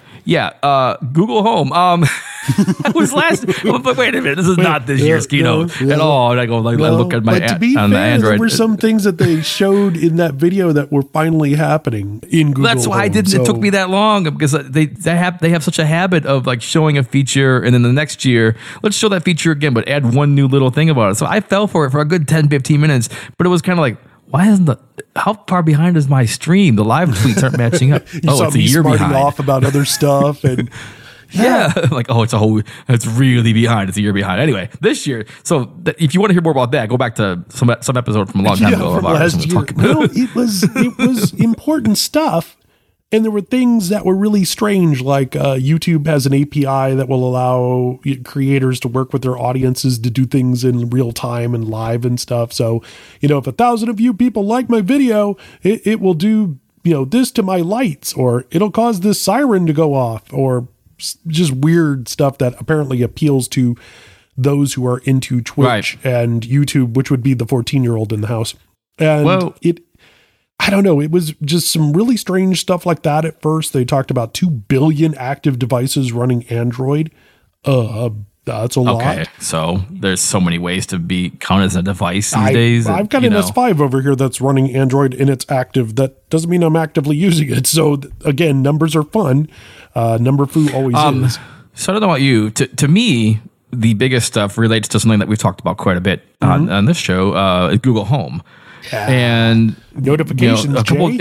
Yeah, Google Home. That was last. But wait a minute, this is not this year's keynote at all. And I go I look at my to be on fair, the Android. There were some things that they showed in that video that were finally happening in Google. That's why Home, it took me that long, because they have such a habit of like showing a feature and then the next year let's show that feature again, but add one new little thing about it. So I fell for it for a good 10-15 minutes, but it was kind of like, why isn't how far behind is my stream? The live tweets aren't matching up. It's a year behind. Off about other stuff and yeah. Like, it's really behind. It's a year behind. Anyway, this year. So if you want to hear more about that, go back to some episode from a long time ago about last year. Well, it was important stuff. And there were things that were really strange, like YouTube has an API that will allow creators to work with their audiences to do things in real time and live and stuff. So, if 1,000 of you people like my video, it will do, this to my lights, or it'll cause this siren to go off, or just weird stuff that apparently appeals to those who are into Twitch and YouTube, which would be the 14-year-old in the house. And I don't know. It was just some really strange stuff like that at first. They talked about 2 billion active devices running Android. That's a lot. Okay, so there's so many ways to be counted as a device these days. I've got an S5 over here that's running Android and it's active. That doesn't mean I'm actively using it. So again, numbers are fun. Number foo always is. So I don't know about you. To me, the biggest stuff relates to something that we've talked about quite a bit on this show, is Google Home. Yeah. And notifications, a couple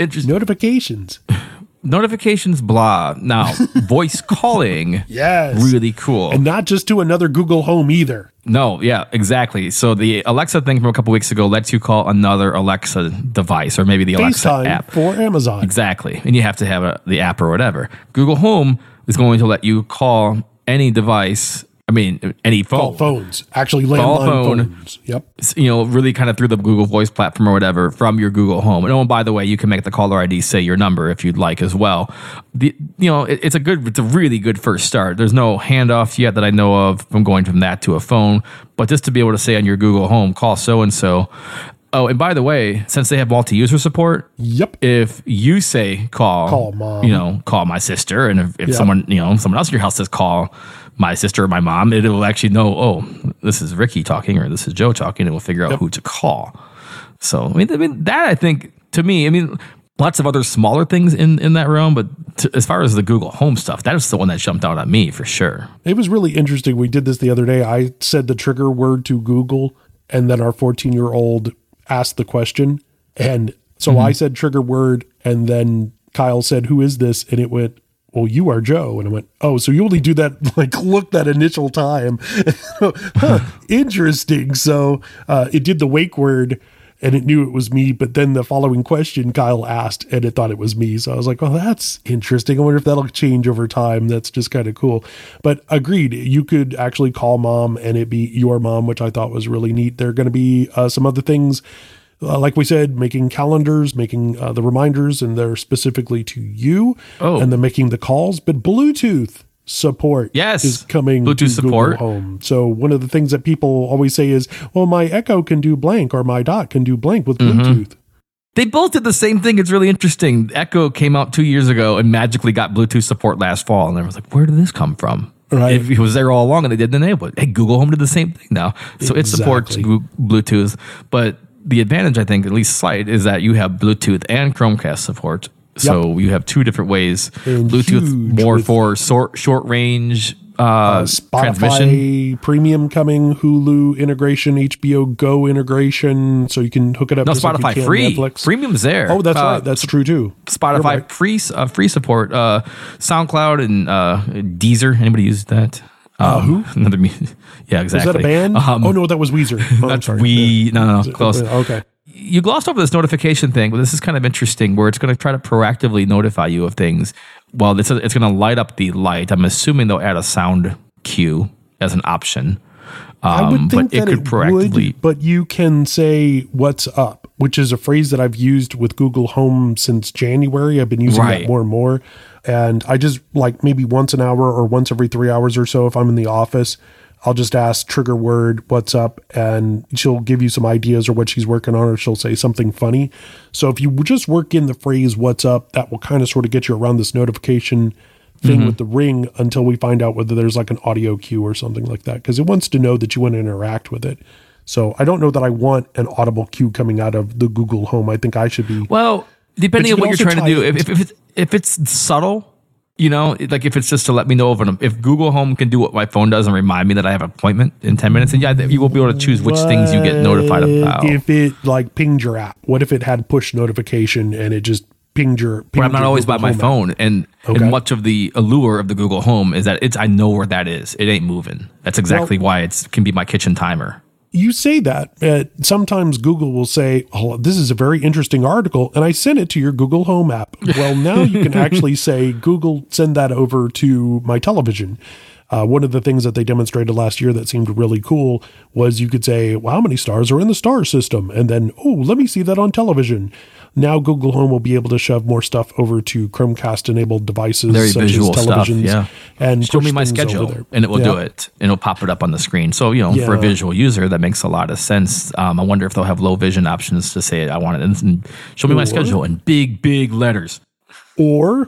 notifications, blah. Now, voice calling, yes, really cool, and not just to another Google Home either. No, yeah, exactly. So the Alexa thing from a couple weeks ago lets you call another Alexa device, or maybe the Alexa FaceTime app for Amazon. Exactly, and you have to have the app or whatever. Google Home is going to let you call any device. I mean, any phone. Call phones. Actually, landline phones. Yep. Really kind of through the Google Voice platform or whatever from your Google Home. And by the way, you can make the caller ID say your number if you'd like as well. It's a really good first start. There's no handoff yet that I know of from going from that to a phone, but just to be able to say on your Google Home, call so-and-so. Oh, and by the way, since they have multi-user support, yep. If you say call mom, call my sister, and if someone else in your house says call my sister or my mom, it will actually know, oh, this is Ricky talking or this is Joe talking, and we'll figure out who to call. So, I mean, that I think, to me, lots of other smaller things in that realm, but as far as the Google Home stuff, that was the one that jumped out at me for sure. It was really interesting. We did this the other day. I said the trigger word to Google, and then our 14-year-old asked the question. And so I said trigger word, and then Kyle said, who is this? And it went, well, you are Joe. And I went, oh, so you only do that, look that initial time. Interesting. So it did the wake word and it knew it was me. But then the following question Kyle asked and it thought it was me. So I was like, oh, that's interesting. I wonder if that'll change over time. That's just kind of cool. But agreed, you could actually call mom and it be your mom, which I thought was really neat. There are going to be some other things. Like we said, making calendars, making the reminders, and they're specifically to you. Oh. And then making the calls. But Bluetooth support is coming Bluetooth to support. Google Home. So one of the things that people always say is, well, my Echo can do blank or my Dot can do blank with Bluetooth. They both did the same thing. It's really interesting. Echo came out 2 years ago and magically got Bluetooth support last fall. And everyone's like, where did this come from? Right. It was there all along and they didn't enable it. Hey, Google Home did the same thing now. So it supports Bluetooth. But the advantage, I think, at least slight, is that you have Bluetooth and Chromecast support. So you have two different ways. And Bluetooth more for short range Spotify transmission. Premium coming, Hulu integration, HBO Go integration, so you can hook it up. No, just Spotify like you can free. Netflix. Premium's there. Oh, that's right. That's true too. Spotify free support. SoundCloud and Deezer. Anybody use that? Who? Another yeah, exactly. Was that a band? Oh no, that was Weezer. Oh, that's I'm sorry. No, close. Okay. You glossed over this notification thing, but this is kind of interesting where it's going to try to proactively notify you of things. Well, it's going to light up the light. I'm assuming they'll add a sound cue as an option. I would think but it could proactively. would, but you can say "What's up," which is a phrase that I've used with Google Home since January. I've been using that more and more. And I just like maybe once an hour or once every 3 hours or so, if I'm in the office, I'll just ask trigger word, "What's up?" and she'll give you some ideas or what she's working on, or she'll say something funny. So if you just work in the phrase "What's up," that will kind of sort of get you around this notification thing with the Ring until we find out whether there's like an audio cue or something like that, because it wants to know that you want to interact with it. So I don't know that I want an audible cue coming out of the Google Home. I think I should be. Well, depending on what you're trying to do, if it's subtle, like if it's just to let me know if Google Home can do what my phone does and remind me that I have an appointment in 10 minutes, then you will be able to choose which things you get notified about. If it like pinged your app, what if it had push notification and it just pinged your? But I'm not always by my phone, and much of the allure of the Google Home is that I know where that is. It ain't moving. That's exactly why it can be my kitchen timer. You say that. Sometimes Google will say, "Oh, this is a very interesting article," and I sent it to your Google Home app. Well, now you can actually say, "Google, send that over to my television." One of the things that they demonstrated last year that seemed really cool was you could say, "Well, how many stars are in the star system?" And then, "Oh, let me see that on television." Now Google Home will be able to shove more stuff over to Chromecast-enabled devices, very such visual as televisions, stuff, and show me my schedule, and it will do it, and it'll pop it up on the screen. So for a visual user, that makes a lot of sense. I wonder if they'll have low vision options to say I want it, and show me my schedule in big letters. Or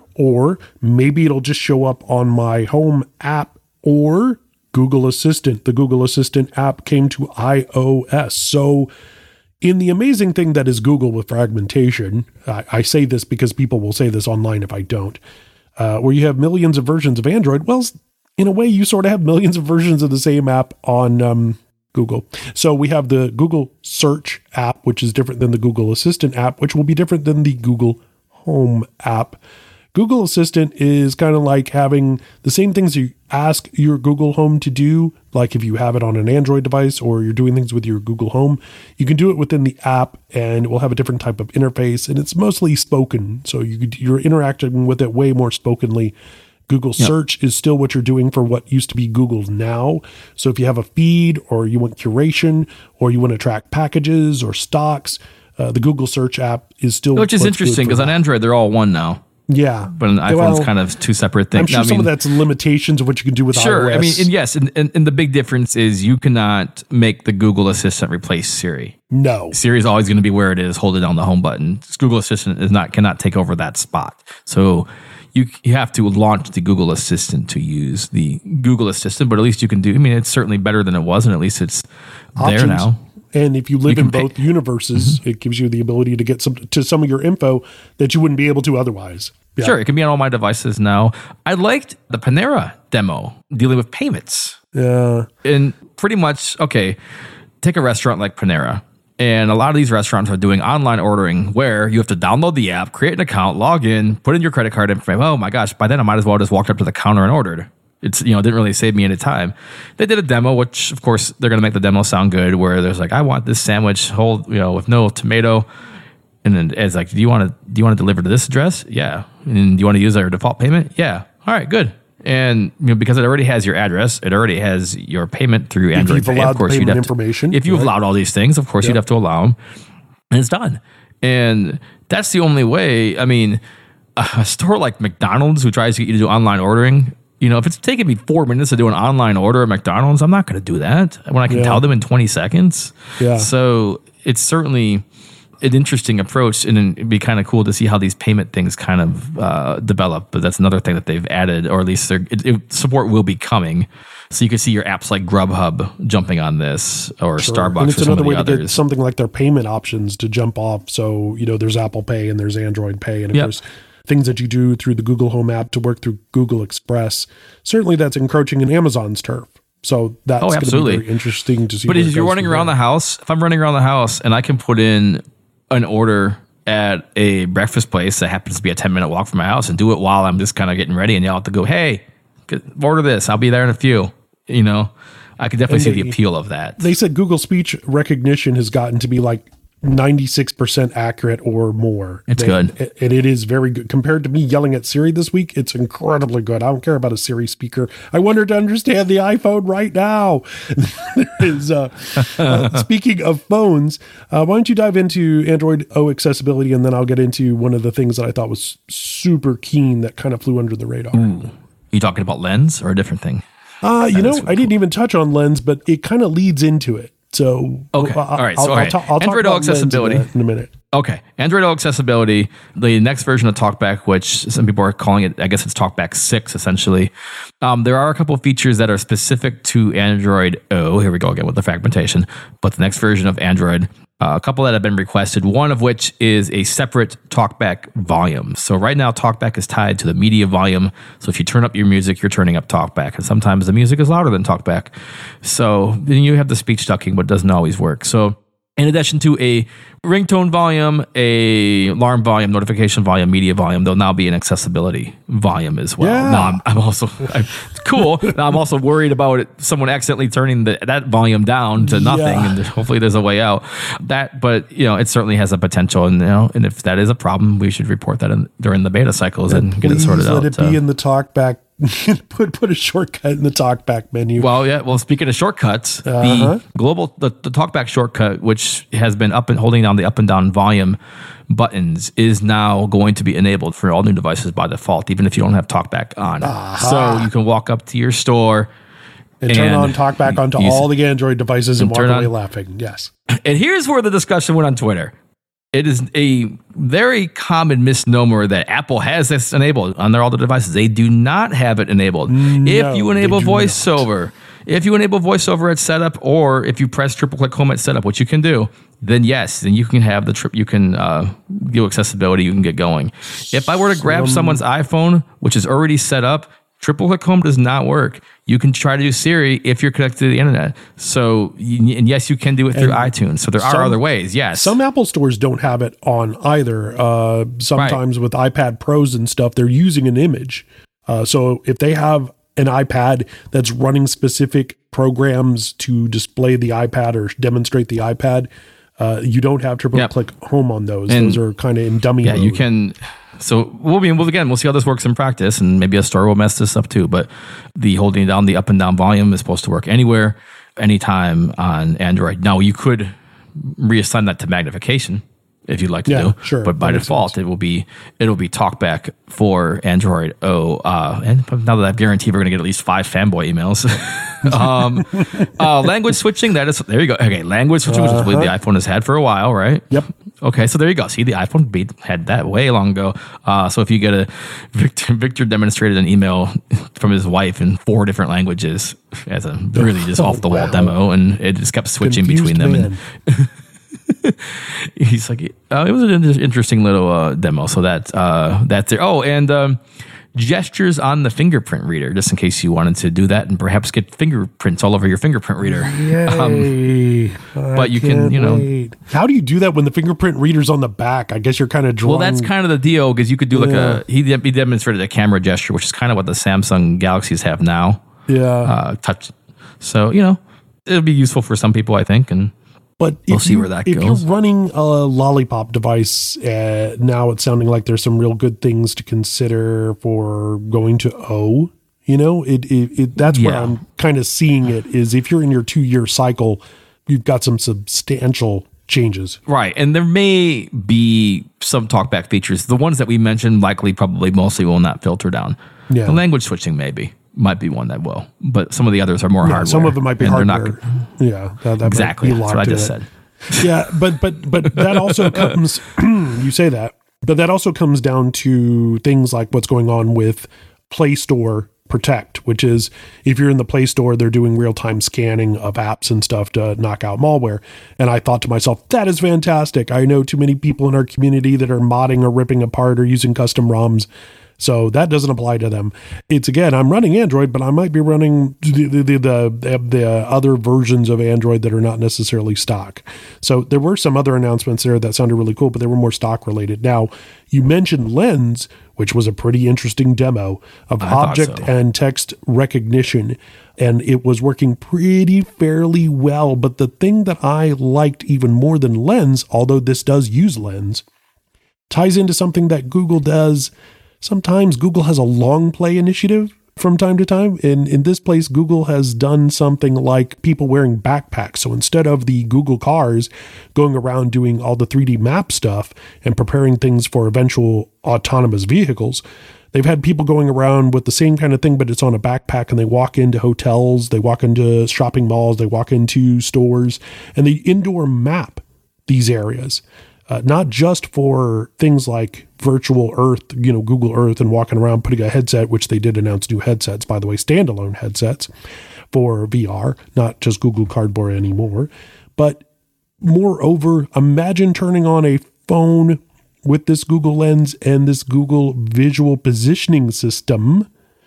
maybe it'll just show up on my Home app or Google Assistant. The Google Assistant app came to iOS, so. In the amazing thing that is Google with fragmentation, I say this because people will say this online if I don't, where you have millions of versions of Android, well, in a way, you sort of have millions of versions of the same app on Google. So we have the Google Search app, which is different than the Google Assistant app, which will be different than the Google Home app. Google Assistant is kind of like having the same things you ask your Google Home to do, like if you have it on an Android device or you're doing things with your Google Home, you can do it within the app and it will have a different type of interface, and it's mostly spoken. So you're interacting with it way more spokenly. Google Search is still what you're doing for what used to be Google Now. So if you have a feed or you want curation or you want to track packages or stocks, the Google Search app is still Which is interesting because on Android, they're all one now. Yeah. But an iPhone's kind of two separate things. I'm sure some of that's limitations of what you can do with iOS. I mean, and yes, and the big difference is you cannot make the Google Assistant replace Siri. No. Siri is always going to be where it is, hold it down the home button. Google Assistant cannot take over that spot. So you have to launch the Google Assistant to use the Google Assistant, but at least you can do, it's certainly better than it was, and at least it's there now. And if you live in both universes, it gives you the ability to get some of your info that you wouldn't be able to otherwise. Yeah. Sure, it can be on all my devices now. I liked the Panera demo dealing with payments. Yeah. And pretty much, take a restaurant like Panera. And a lot of these restaurants are doing online ordering where you have to download the app, create an account, log in, put in your credit card information. Oh my gosh, by then I might as well just walked up to the counter and ordered. It's, it didn't really save me any time. They did a demo, which of course they're going to make the demo sound good, where there's like, I want this sandwich whole, with no tomato. And then it's like, do you want to deliver to this address? Yeah. And do you want to use our default payment? Yeah. All right, good. And because it already has your address, it already has your payment through Android. If you've allowed the payment information. If you've allowed all these things, of course you'd have to allow them. And it's done. And that's the only way. A store like McDonald's, who tries to get you to do online ordering, if it's taking me 4 minutes to do an online order at McDonald's, I'm not going to do that when I can tell them in 20 seconds. Yeah. So it's certainly, an interesting approach, and it'd be kind of cool to see how these payment things kind of develop. But that's another thing that they've added, or at least support will be coming. So you can see your apps like Grubhub jumping on this, or Starbucks, and it's or some another of the way others. to get something like their payment options to jump off. So, there's Apple Pay and there's Android Pay, and of course, things that you do through the Google Home app to work through Google Express. Certainly that's encroaching in Amazon's turf. So that's going to be very interesting to see. But if you're running around the house, if I'm running around the house and I can put in an order at a breakfast place that happens to be a 10-minute walk from my house and do it while I'm just kind of getting ready, and y'all have to go, hey, order this. I'll be there in a few. I could definitely see the appeal of that. They said Google speech recognition has gotten to be like 96% accurate or more. It's good. And it is very good. Compared to me yelling at Siri this week, it's incredibly good. I don't care about a Siri speaker. I want her to understand the iPhone right now. Speaking of phones, why don't you dive into Android O accessibility, and then I'll get into one of the things that I thought was super keen that kind of flew under the radar. Ooh. Are you talking about Lens or a different thing? I didn't even touch on Lens, but it kind of leads into it. So, okay. All right. So, I'll talk Android O accessibility in a minute. Okay. Android O accessibility, the next version of TalkBack, which some people are calling it, I guess it's TalkBack 6, essentially. There are a couple of features that are specific to Android O. Here we go again with the fragmentation. But the next version of Android, a couple that have been requested, one of which is a separate TalkBack volume. So right now, TalkBack is tied to the media volume. So if you turn up your music, you're turning up TalkBack. And sometimes the music is louder than TalkBack. So then you have the speech ducking, but it doesn't always work. So in addition to a ringtone volume, a alarm volume, notification volume, media volume, there'll now be an accessibility volume as well. Yeah. Now I'm also cool. Now I'm also worried about someone accidentally turning that volume down to nothing, and hopefully there's a way out. But it certainly has a potential, and if that is a problem, we should report that during the beta cycles and get it sorted out. Let it be in the TalkBack. Put a shortcut in the TalkBack menu. Well, yeah. Well, speaking of shortcuts, the TalkBack shortcut, which has been holding down the up and down volume buttons, is now going to be enabled for all new devices by default, even if you don't have TalkBack on. So you can walk up to your store and turn on TalkBack onto all the Android devices and walk away laughing. Yes. And here's where the discussion went on Twitter. It is a very common misnomer that Apple has this enabled on all the devices. They do not have it enabled. If you enable VoiceOver at setup, or if you press triple click home at setup, which you can do, then yes, then you can have you can do accessibility, you can get going. If I were to grab someone's iPhone, which is already set up, triple click home does not work. You can try to do Siri if you're connected to the internet. So, and yes, you can do it through iTunes. So there are other ways. Yes. Some Apple stores don't have it on either. Sometimes with iPad Pros and stuff, they're using an image. So if they have an iPad that's running specific programs to display the iPad or demonstrate the iPad, you don't have triple click home on those. And those are kind of in dummy mode. You can. So we'll see how this works in practice, and maybe a store will mess this up too. But the holding down the up and down volume is supposed to work anywhere, anytime on Android. Now you could reassign that to magnification if you'd like to do. Sure. But by default, it'll be TalkBack for Android O. And now that I've guaranteed we're going to get at least 5 fanboy emails. Language switching. There you go. Okay, language switching, which is what the iPhone has had for a while, right? Yep. Okay, so there you go. See, the iPhone had that way long ago. So if you get Victor demonstrated an email from his wife in 4 different languages as a really just off the wall demo, and it just kept switching between them. And he's like, it was an interesting little demo. So that's there. Oh, and gestures on the fingerprint reader, just in case you wanted to do that and perhaps get fingerprints all over your fingerprint reader. Yay. But you can, wait. How do you do that when the fingerprint reader's on the back? I guess you're kind of drawing. Well, that's kind of the deal, because you could do he demonstrated a camera gesture, which is kind of what the Samsung Galaxies have now. Yeah. Touch. So, it'll be useful for some people, I think, and but we'll see where that goes. If you're running a Lollipop device, now it's sounding like there's some real good things to consider for going to O. That's where I'm kind of seeing it, is if you're in your 2-year cycle, you've got some substantial changes. Right. And there may be some TalkBack features. The ones that we mentioned probably mostly will not filter down. Yeah. The language switching might be one that will, but some of the others are more hardware. Some of it might be hardware. Exactly. That's what I just said. Yeah, but that also comes, you say that, but that also comes down to things like what's going on with Play Store Protect, which is if you're in the Play Store, they're doing real-time scanning of apps and stuff to knock out malware. And I thought to myself, that is fantastic. I know too many people in our community that are modding or ripping apart or using custom ROMs. So that doesn't apply to them. It's, again, I'm running Android, but I might be running the other versions of Android that are not necessarily stock. So there were some other announcements there that sounded really cool, but they were more stock related. Now, you mentioned Lens, which was a pretty interesting demo of object and text recognition, and it was working pretty fairly well. But the thing that I liked even more than Lens, although this does use Lens, ties into something that Google does. Sometimes Google has a long play initiative from time to time. In this place, Google has done something like people wearing backpacks. So instead of the Google cars going around doing all the 3D map stuff and preparing things for eventual autonomous vehicles, they've had people going around with the same kind of thing, but it's on a backpack, and they walk into hotels, they walk into shopping malls, they walk into stores, and they indoor map these areas. Not just for things like virtual Earth, Google Earth, and walking around putting a headset, which they did announce new headsets, by the way, standalone headsets for VR, not just Google Cardboard anymore. But moreover, imagine turning on a phone with this Google Lens and this Google visual positioning system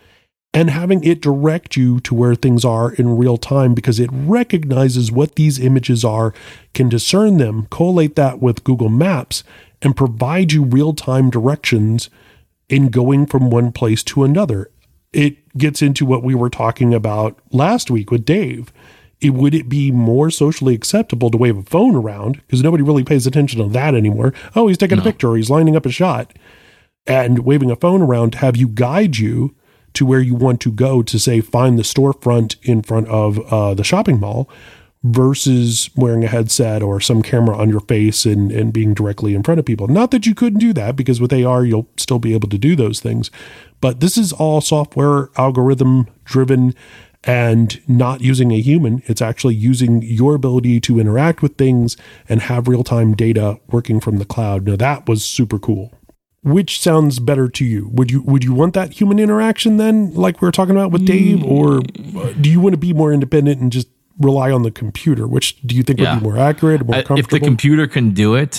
and having it direct you to where things are in real time, because it recognizes what these images are, can discern them, collate that with Google Maps, and provide you real-time directions in going from one place to another. It gets into what we were talking about last week with Dave. Would it be more socially acceptable to wave a phone around? Because nobody really pays attention to that anymore. Oh, he's taking a picture, or he's lining up a shot. And waving a phone around to have you guide you to where you want to go to, say, find the storefront in front of the shopping mall, versus wearing a headset or some camera on your face and being directly in front of people. Not that you couldn't do that, because with AR, you'll still be able to do those things. But this is all software algorithm driven and not using a human. It's actually using your ability to interact with things and have real-time data working from the cloud. Now, that was super cool. Which sounds better to you? Would you want that human interaction then, like we were talking about with Dave, or do you want to be more independent and just rely on the computer? Which do you think would be more accurate, more comfortable? If the computer can do it,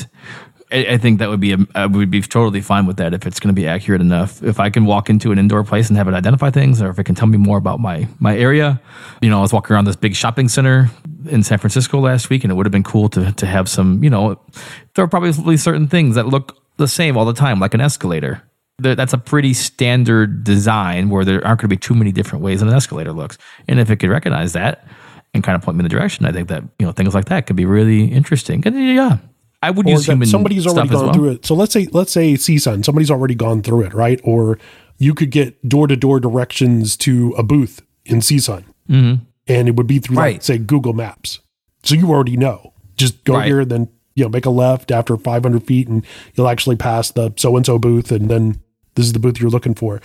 I think that would be I would be totally fine with that if it's going to be accurate enough. If I can walk into an indoor place and have it identify things, or if it can tell me more about my area. I was walking around this big shopping center in San Francisco last week, and it would have been cool to have some, there are probably certain things that look the same all the time, like an escalator. That's a pretty standard design where there aren't going to be too many different ways an escalator looks. And if it could recognize that and kind of point me in the direction, I think that, things like that could be really interesting. And I would use human somebody's already stuff gone through it. So let's say CSUN, somebody's already gone through it, right? Or you could get door-to-door directions to a booth in CSUN. Mm-hmm. And it would be through, like, say, Google Maps. So you already know. Just go here and then make a left after 500 feet and you'll actually pass the so-and-so booth, and then this is the booth you're looking for.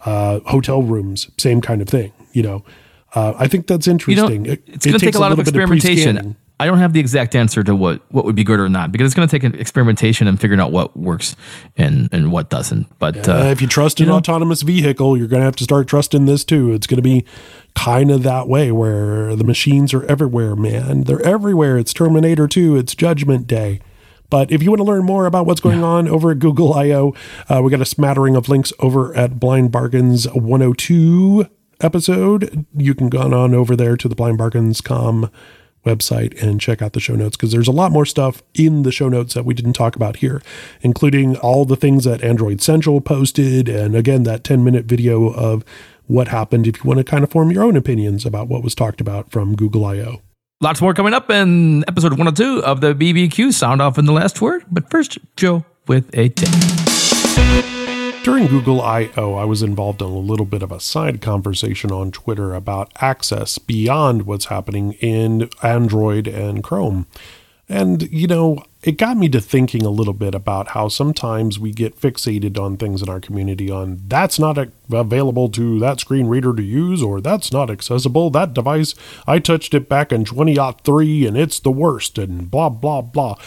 Hotel rooms, same kind of thing, I think that's interesting. It's going to take a lot of experimentation. I don't have the exact answer to what would be good or not, because it's going to take an experimentation and figuring out what works and what doesn't. But if you trust an autonomous vehicle, you're going to have to start trusting this too. It's going to be kind of that way, where the machines are everywhere, man. They're everywhere. It's Terminator 2. It's Judgment Day. But if you want to learn more about what's going on over at Google I/O, we got a smattering of links over at Blind Bargains 102 episode. You can go on over there to the blindbargains.com website and check out the show notes, because there's a lot more stuff in the show notes that we didn't talk about here, including all the things that Android Central posted, and again, that 10-minute video of what happened if you want to kind of form your own opinions about what was talked about from Google I/O. Lots more coming up in episode 102 of the BBQ Sound Off in the Last Word. But first, Joe with a tip. During Google I/O, I was involved in a little bit of a side conversation on Twitter about access beyond what's happening in Android and Chrome. And, it got me to thinking a little bit about how sometimes we get fixated on things in our community on that's not available to that screen reader to use, or that's not accessible. That device, I touched it back in 2003 and it's the worst, and blah, blah, blah.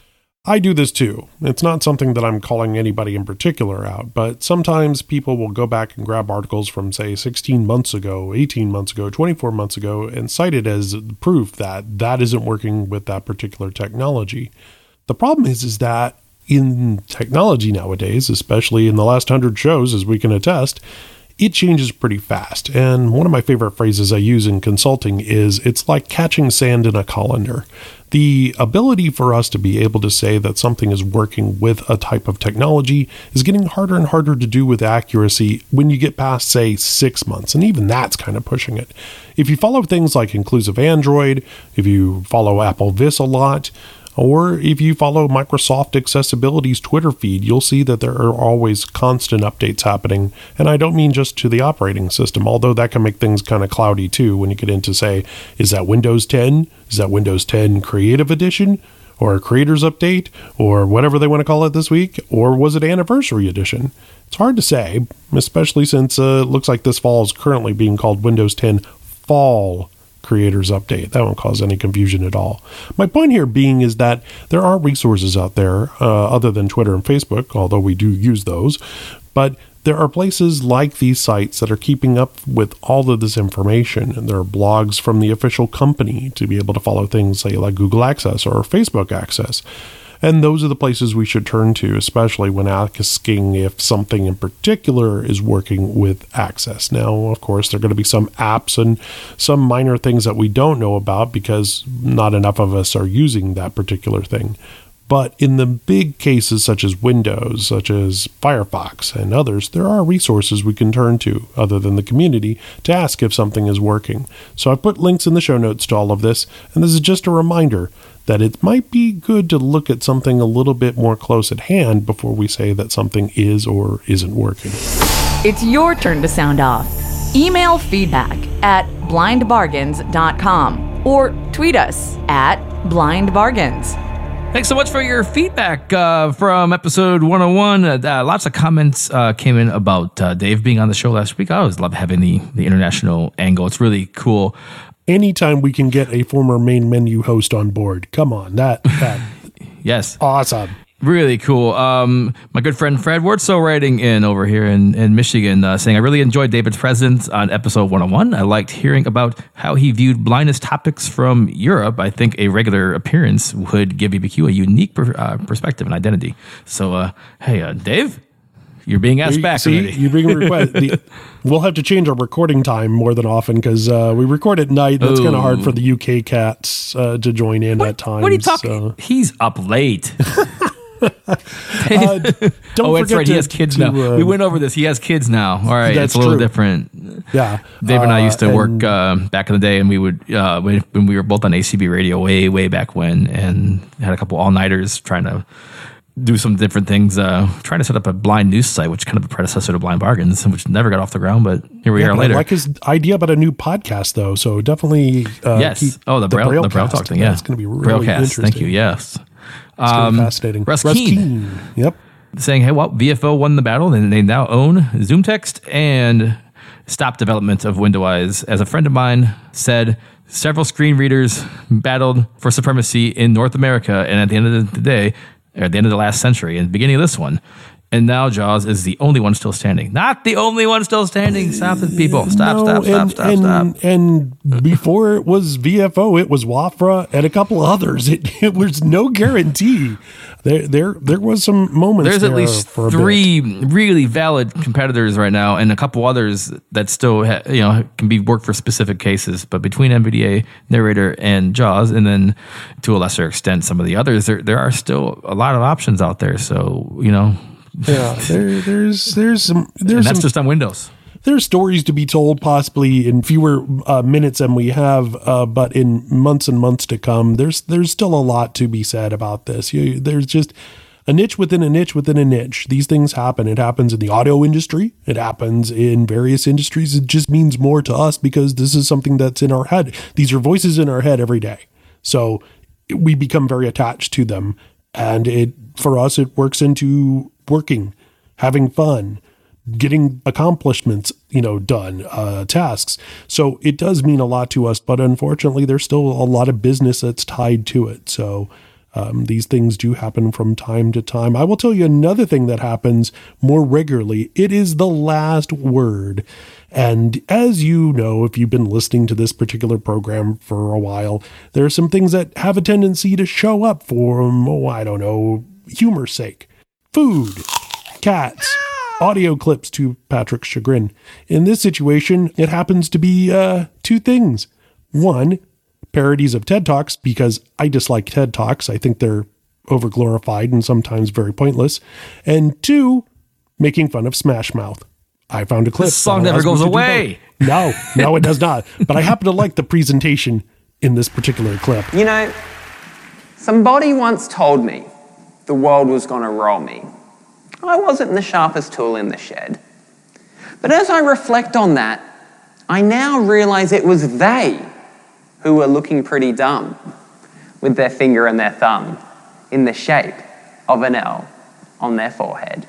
I do this too. It's not something that I'm calling anybody in particular out, but sometimes people will go back and grab articles from, say, 16 months ago, 18 months ago, 24 months ago, and cite it as proof that that isn't working with that particular technology. The problem is that in technology nowadays, especially in the last 100 shows, as we can attest, it changes pretty fast. And one of my favorite phrases I use in consulting is, it's like catching sand in a colander. The ability for us to be able to say that something is working with a type of technology is getting harder and harder to do with accuracy when you get past, say, 6 months. And even that's kind of pushing it. If you follow things like Inclusive Android, if you follow Apple Vis a lot, or if you follow Microsoft Accessibility's Twitter feed, you'll see that there are always constant updates happening. And I don't mean just to the operating system, although that can make things kind of cloudy too when you get into, say, is that Windows 10? Is that Windows 10 Creative Edition? Or a Creators Update? Or whatever they want to call it this week? Or was it Anniversary Edition? It's hard to say, especially since it looks like this fall is currently being called Windows 10 Fall Creators Update. That won't cause any confusion at all. My point here being is that there are resources out there other than Twitter and Facebook, although we do use those, but there are places like these sites that are keeping up with all of this information, and there are blogs from the official company to be able to follow things, say, like Google Access or Facebook Access. And those are the places we should turn to, especially when asking if something in particular is working with Access. Now, of course, there are going to be some apps and some minor things that we don't know about because not enough of us are using that particular thing. But in the big cases such as Windows, such as Firefox and others, there are resources we can turn to other than the community to ask if something is working. So I put links in the show notes to all of this, and this is just a reminder that it might be good to look at something a little bit more close at hand before we say that something is or isn't working. It's your turn to sound off. Email feedback at blindbargains.com or tweet us at blindbargains. Thanks so much for your feedback from episode 101. Lots of comments came in about Dave being on the show last week. I always love having the international angle. It's really cool. Anytime we can get a former main menu host on board, come on, that yes, awesome. Really cool. My good friend Fred Wurtzel writing in over here in Michigan saying, I really enjoyed David's presence on episode 101. I liked hearing about how he viewed blindness topics from Europe. I think a regular appearance would give BBQ a unique perspective and identity. So, hey, Dave, you're being asked back. See, you bring a request. We'll have to change our recording time more than often because we record at night. That's kind of hard for the UK cats to join in at times. What are you talking? He's up late. Don't that's right. He has kids now. We went over this. He has kids now. All right, it's a little different. Yeah, Dave and I used to work back in the day, and we would when we were both on ACB radio way back when, and had a couple all-nighters trying to do some different things, trying to set up a blind news site, which is kind of a predecessor to Blind Bargains, which never got off the ground, but here we are later. I like his idea about a new podcast, though, so definitely yes. Oh, the Braille Talk thing, yeah. It's going to be really interesting. Thank you, yes. It's going to be fascinating. Russ Keene. Yep. Saying, hey, well, VFO won the battle, and they now own ZoomText and stop development of WindowEyes. As a friend of mine said, several screen readers battled for supremacy in North America, and at the end of the day, or at the end of the last century and the beginning of this one. And now JAWS is the only one still standing. Not the only one still standing. Stop it, people. Stop. And before it was VFO, it was Wafra and a couple others. It was no guarantee. There was some moments. There's at least three really valid competitors right now, and a couple others that still can be worked for specific cases. But between NVDA, Narrator, and JAWS, and then to a lesser extent some of the others, there are still a lot of options out there. So yeah, there's some. And that's just on Windows. There's stories to be told, possibly in fewer minutes than we have, but in months and months to come. There's still a lot to be said about this. There's just a niche within a niche within a niche. These things happen. It happens in the audio industry. It happens in various industries. It just means more to us because this is something that's in our head. These are voices in our head every day. So we become very attached to them. And for us, it works into working, having fun, getting accomplishments, done, tasks. So it does mean a lot to us, but unfortunately, there's still a lot of business that's tied to it. So these things do happen from time to time. I will tell you another thing that happens more regularly. It is the last word. And as you know, if you've been listening to this particular program for a while, there are some things that have a tendency to show up for, humor's sake. Food, cats, audio clips to Patrick's chagrin. In this situation, it happens to be two things. One, parodies of TED Talks, because I dislike TED Talks. I think they're overglorified and sometimes very pointless. And two, making fun of Smash Mouth. I found a clip. This song never goes away. No, it does not. But I happen to like the presentation in this particular clip. Somebody once told me the world was going to roll me. I wasn't the sharpest tool in the shed. But as I reflect on that, I now realize it was they who were looking pretty dumb with their finger and their thumb in the shape of an L on their forehead.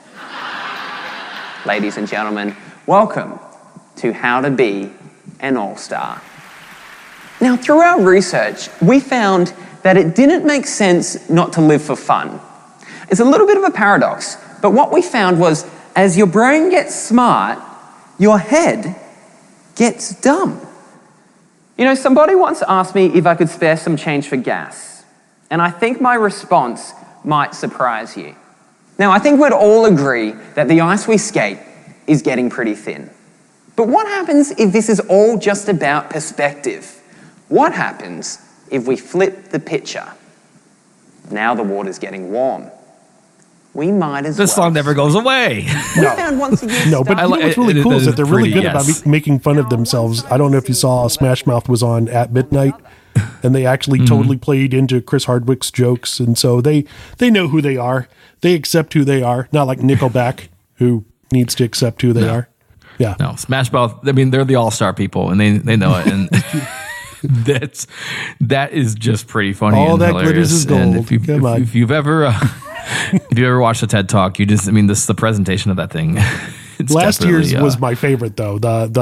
Ladies and gentlemen, welcome to How to Be an All-Star. Now, through our research, we found that it didn't make sense not to live for fun. It's a little bit of a paradox, but what we found was as your brain gets smart, your head gets dumb. Somebody once asked me if I could spare some change for gas, and I think my response might surprise you. Now, I think we'd all agree that the ice we skate is getting pretty thin. But what happens if this is all just about perspective? What happens if we flip the picture? Now the water's getting warm. We might as well. This song never goes away. No, but what's really cool is that they're really good about making fun of themselves. I don't know if you saw Smash Mouth was on at midnight, and they actually totally played into Chris Hardwick's jokes, and so they know who they are. They accept who they are, not like Nickelback, who needs to accept who they are. Yeah. No, Smash Mouth, they're the all-star people, and they know it, and that is just pretty funny. All and that hilarious. glitters is gold. And if you've ever if you ever watched a TED Talk, this the presentation of that thing. Last year's was my favorite though.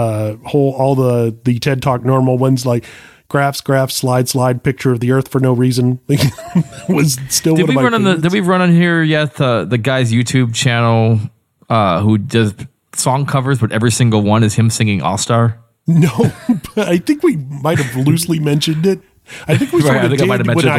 The TED Talk normal ones like graphs, slide, picture of the Earth for no reason was still one of my favorites. Did we run on here yet the guy's YouTube channel who does song covers, but every single one is him singing All Star? No, but I think we might have loosely mentioned it. I think we sort of did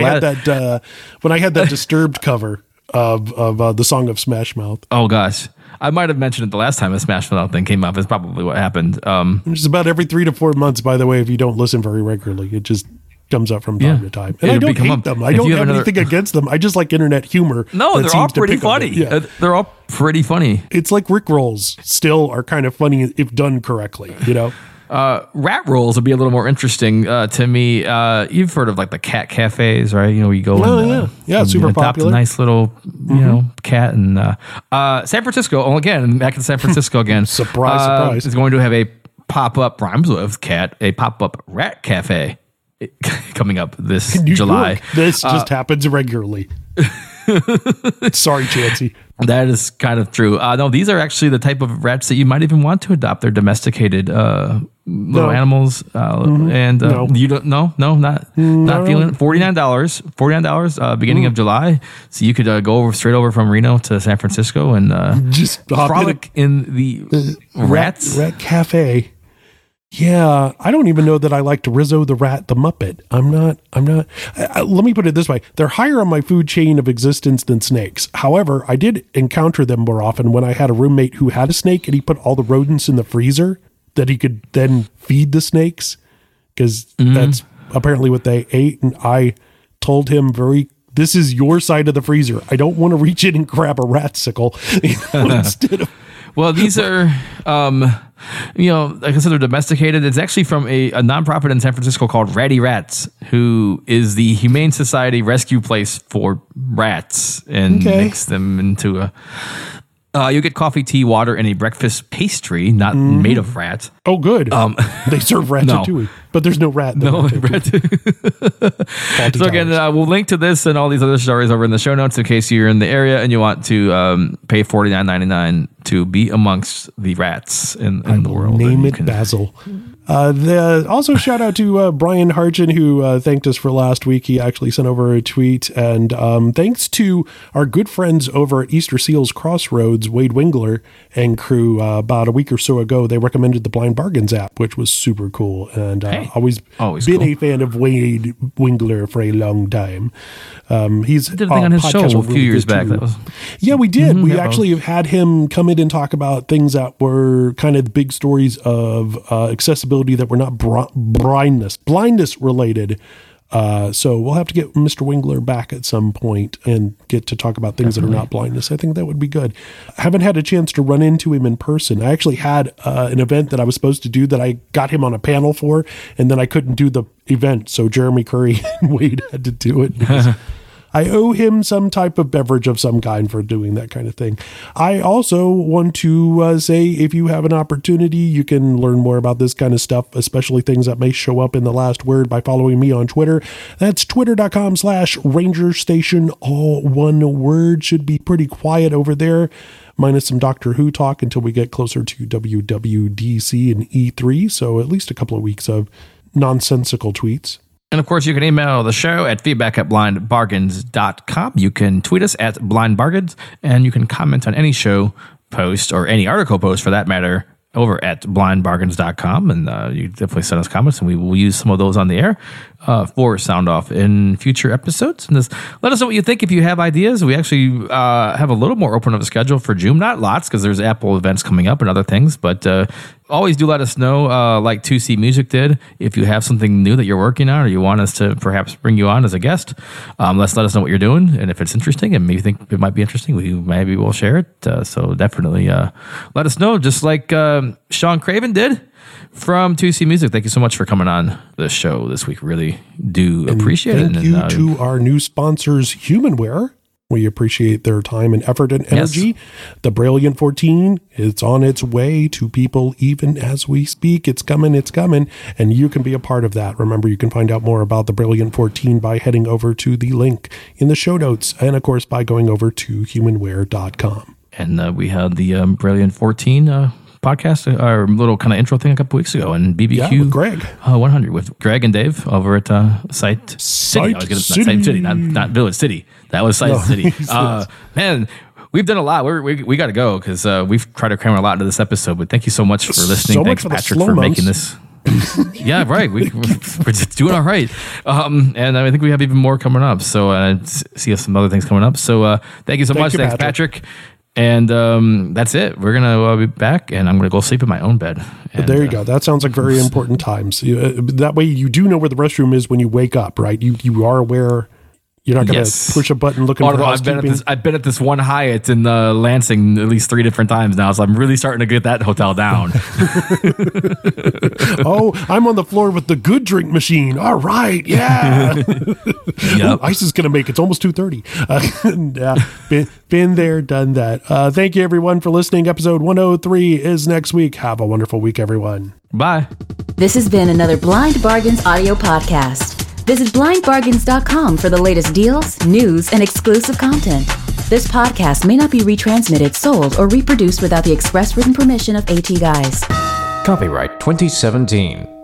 when I had that Disturbed cover of the song of Smash Mouth. Oh gosh, I might have mentioned it the last time a Smash Mouth thing came up. It's probably what happened. It's about every 3 to 4 months, by the way. If you don't listen very regularly, it just comes up from time to time. And I don't hate them. I don't have anything against them. I just like internet humor. No, they're all pretty funny. Yeah. They're all pretty funny. It's like Rickrolls still are kind of funny if done correctly, Rat rolls would be a little more interesting to me. You've heard of like the cat cafes, right? You go super popular. A nice little cat in San Francisco. Oh, again, back in San Francisco again. surprise! Is going to have a pop-up rhymes with cat, a pop-up rat cafe coming up this July. This just happens regularly. Sorry, Chansey. That is kind of true. No, these are actually the type of rats that you might even want to adopt. They're domesticated little animals, and you don't. Not feeling $49. Beginning of July, so you could go straight over from Reno to San Francisco and just frolic in the rat cafe. Yeah, I don't even know that I liked Rizzo the Rat the Muppet. I'm not. Let me put it this way. They're higher on my food chain of existence than snakes. However, I did encounter them more often when I had a roommate who had a snake and he put all the rodents in the freezer that he could then feed the snakes because that's apparently what they ate. And I told him this is your side of the freezer. I don't want to reach in and grab a ratsicle instead of. Well, these are, like I said, they're domesticated. It's actually from a nonprofit in San Francisco called Ratty Rats, who is the Humane Society rescue place for rats and makes them into You get coffee, tea, water, and a breakfast pastry not made of rat. Oh, good. They serve ratatouille, but there's no rat. No rat. So again, we'll link to this and all these other stories over in the show notes in case you're in the area and you want to pay $49.99 to be amongst the rats in the world. Name it Basil. Also, shout out to Brian Harchin, who thanked us for last week. He actually sent over a tweet. And thanks to our good friends over at Easter Seals Crossroads, Wade Wingler and crew, about a week or so ago, they recommended the Blind Bargains app, which was super cool. And always been a fan of Wade Wingler for a long time. He's did a thing on his show a few years back. Yeah, we did. We actually have had him come in and talk about things that were kind of the big stories of accessibility that were not blindness related. So we'll have to get Mr. Wingler back at some point and get to talk about things that are not blindness. I think that would be good. I haven't had a chance to run into him in person. I actually had an event that I was supposed to do that I got him on a panel for, and then I couldn't do the event. So Jeremy Curry and Wade had to do it because I owe him some type of beverage of some kind for doing that kind of thing. I also want to say, if you have an opportunity, you can learn more about this kind of stuff, especially things that may show up in the last word, by following me on Twitter. That's twitter.com/Ranger Station. All one word. Should be pretty quiet over there, minus some Doctor Who talk until we get closer to WWDC and E3. So at least a couple of weeks of nonsensical tweets. And of course, you can email the show at feedback@blindbargains.com. You can tweet us at blindbargains, and you can comment on any show post or any article post for that matter over at blindbargains.com. And you definitely send us comments, and we will use some of those on the air for Sound Off in future episodes. And let us know what you think if you have ideas. We actually have a little more open of a schedule for June. Not lots, because there's Apple events coming up and other things, but always do let us know, like 2C Music did, if you have something new that you're working on or you want us to perhaps bring you on as a guest. Let us know what you're doing, and if it's interesting and maybe think it might be interesting, maybe we'll share it. So definitely let us know, just like Sean Craven did from 2C Music. Thank you so much for coming on the show this week. Really do appreciate it. Thank you to our new sponsors, Humanware. We appreciate their time and effort and energy. Yes. The Brilliant 14, it's on its way to people even as we speak. It's coming, and you can be a part of that. Remember, you can find out more about the Brilliant 14 by heading over to the link in the show notes, and of course by going over to humanware.com. And we had the Brilliant 14 podcast, our little kind of intro thing a couple weeks ago, and BBQ with Greg 100 with Greg and Dave over at Site City. Site City, not Village City. That was Site City. Man, we've done a lot. We got to go because we've tried to cram a lot into this episode. But thank you so much for listening. Thanks, Patrick, for making this. Yeah, right. We're just doing all right. And I think we have even more coming up. So see some other things coming up. So thank you so much. Thanks, Patrick. And that's it. We're going to be back, and I'm going to go sleep in my own bed. And, there you go. That sounds like very important times. That way you do know where the restroom is when you wake up, right? You are aware. You're not going to push a button looking for housekeeping. I've been at this one Hyatt in Lansing at least 3 different times now, so I'm really starting to get that hotel down. Oh, I'm on the floor with the good drink machine. All right, yeah. Yep. Ice is going to make it's almost 2:30. Been there, done that. Thank you, everyone, for listening. Episode 103 is next week. Have a wonderful week, everyone. Bye. This has been another Blind Bargains audio podcast. Visit blindbargains.com for the latest deals, news, and exclusive content. This podcast may not be retransmitted, sold, or reproduced without the express written permission of AT Guys. Copyright 2017.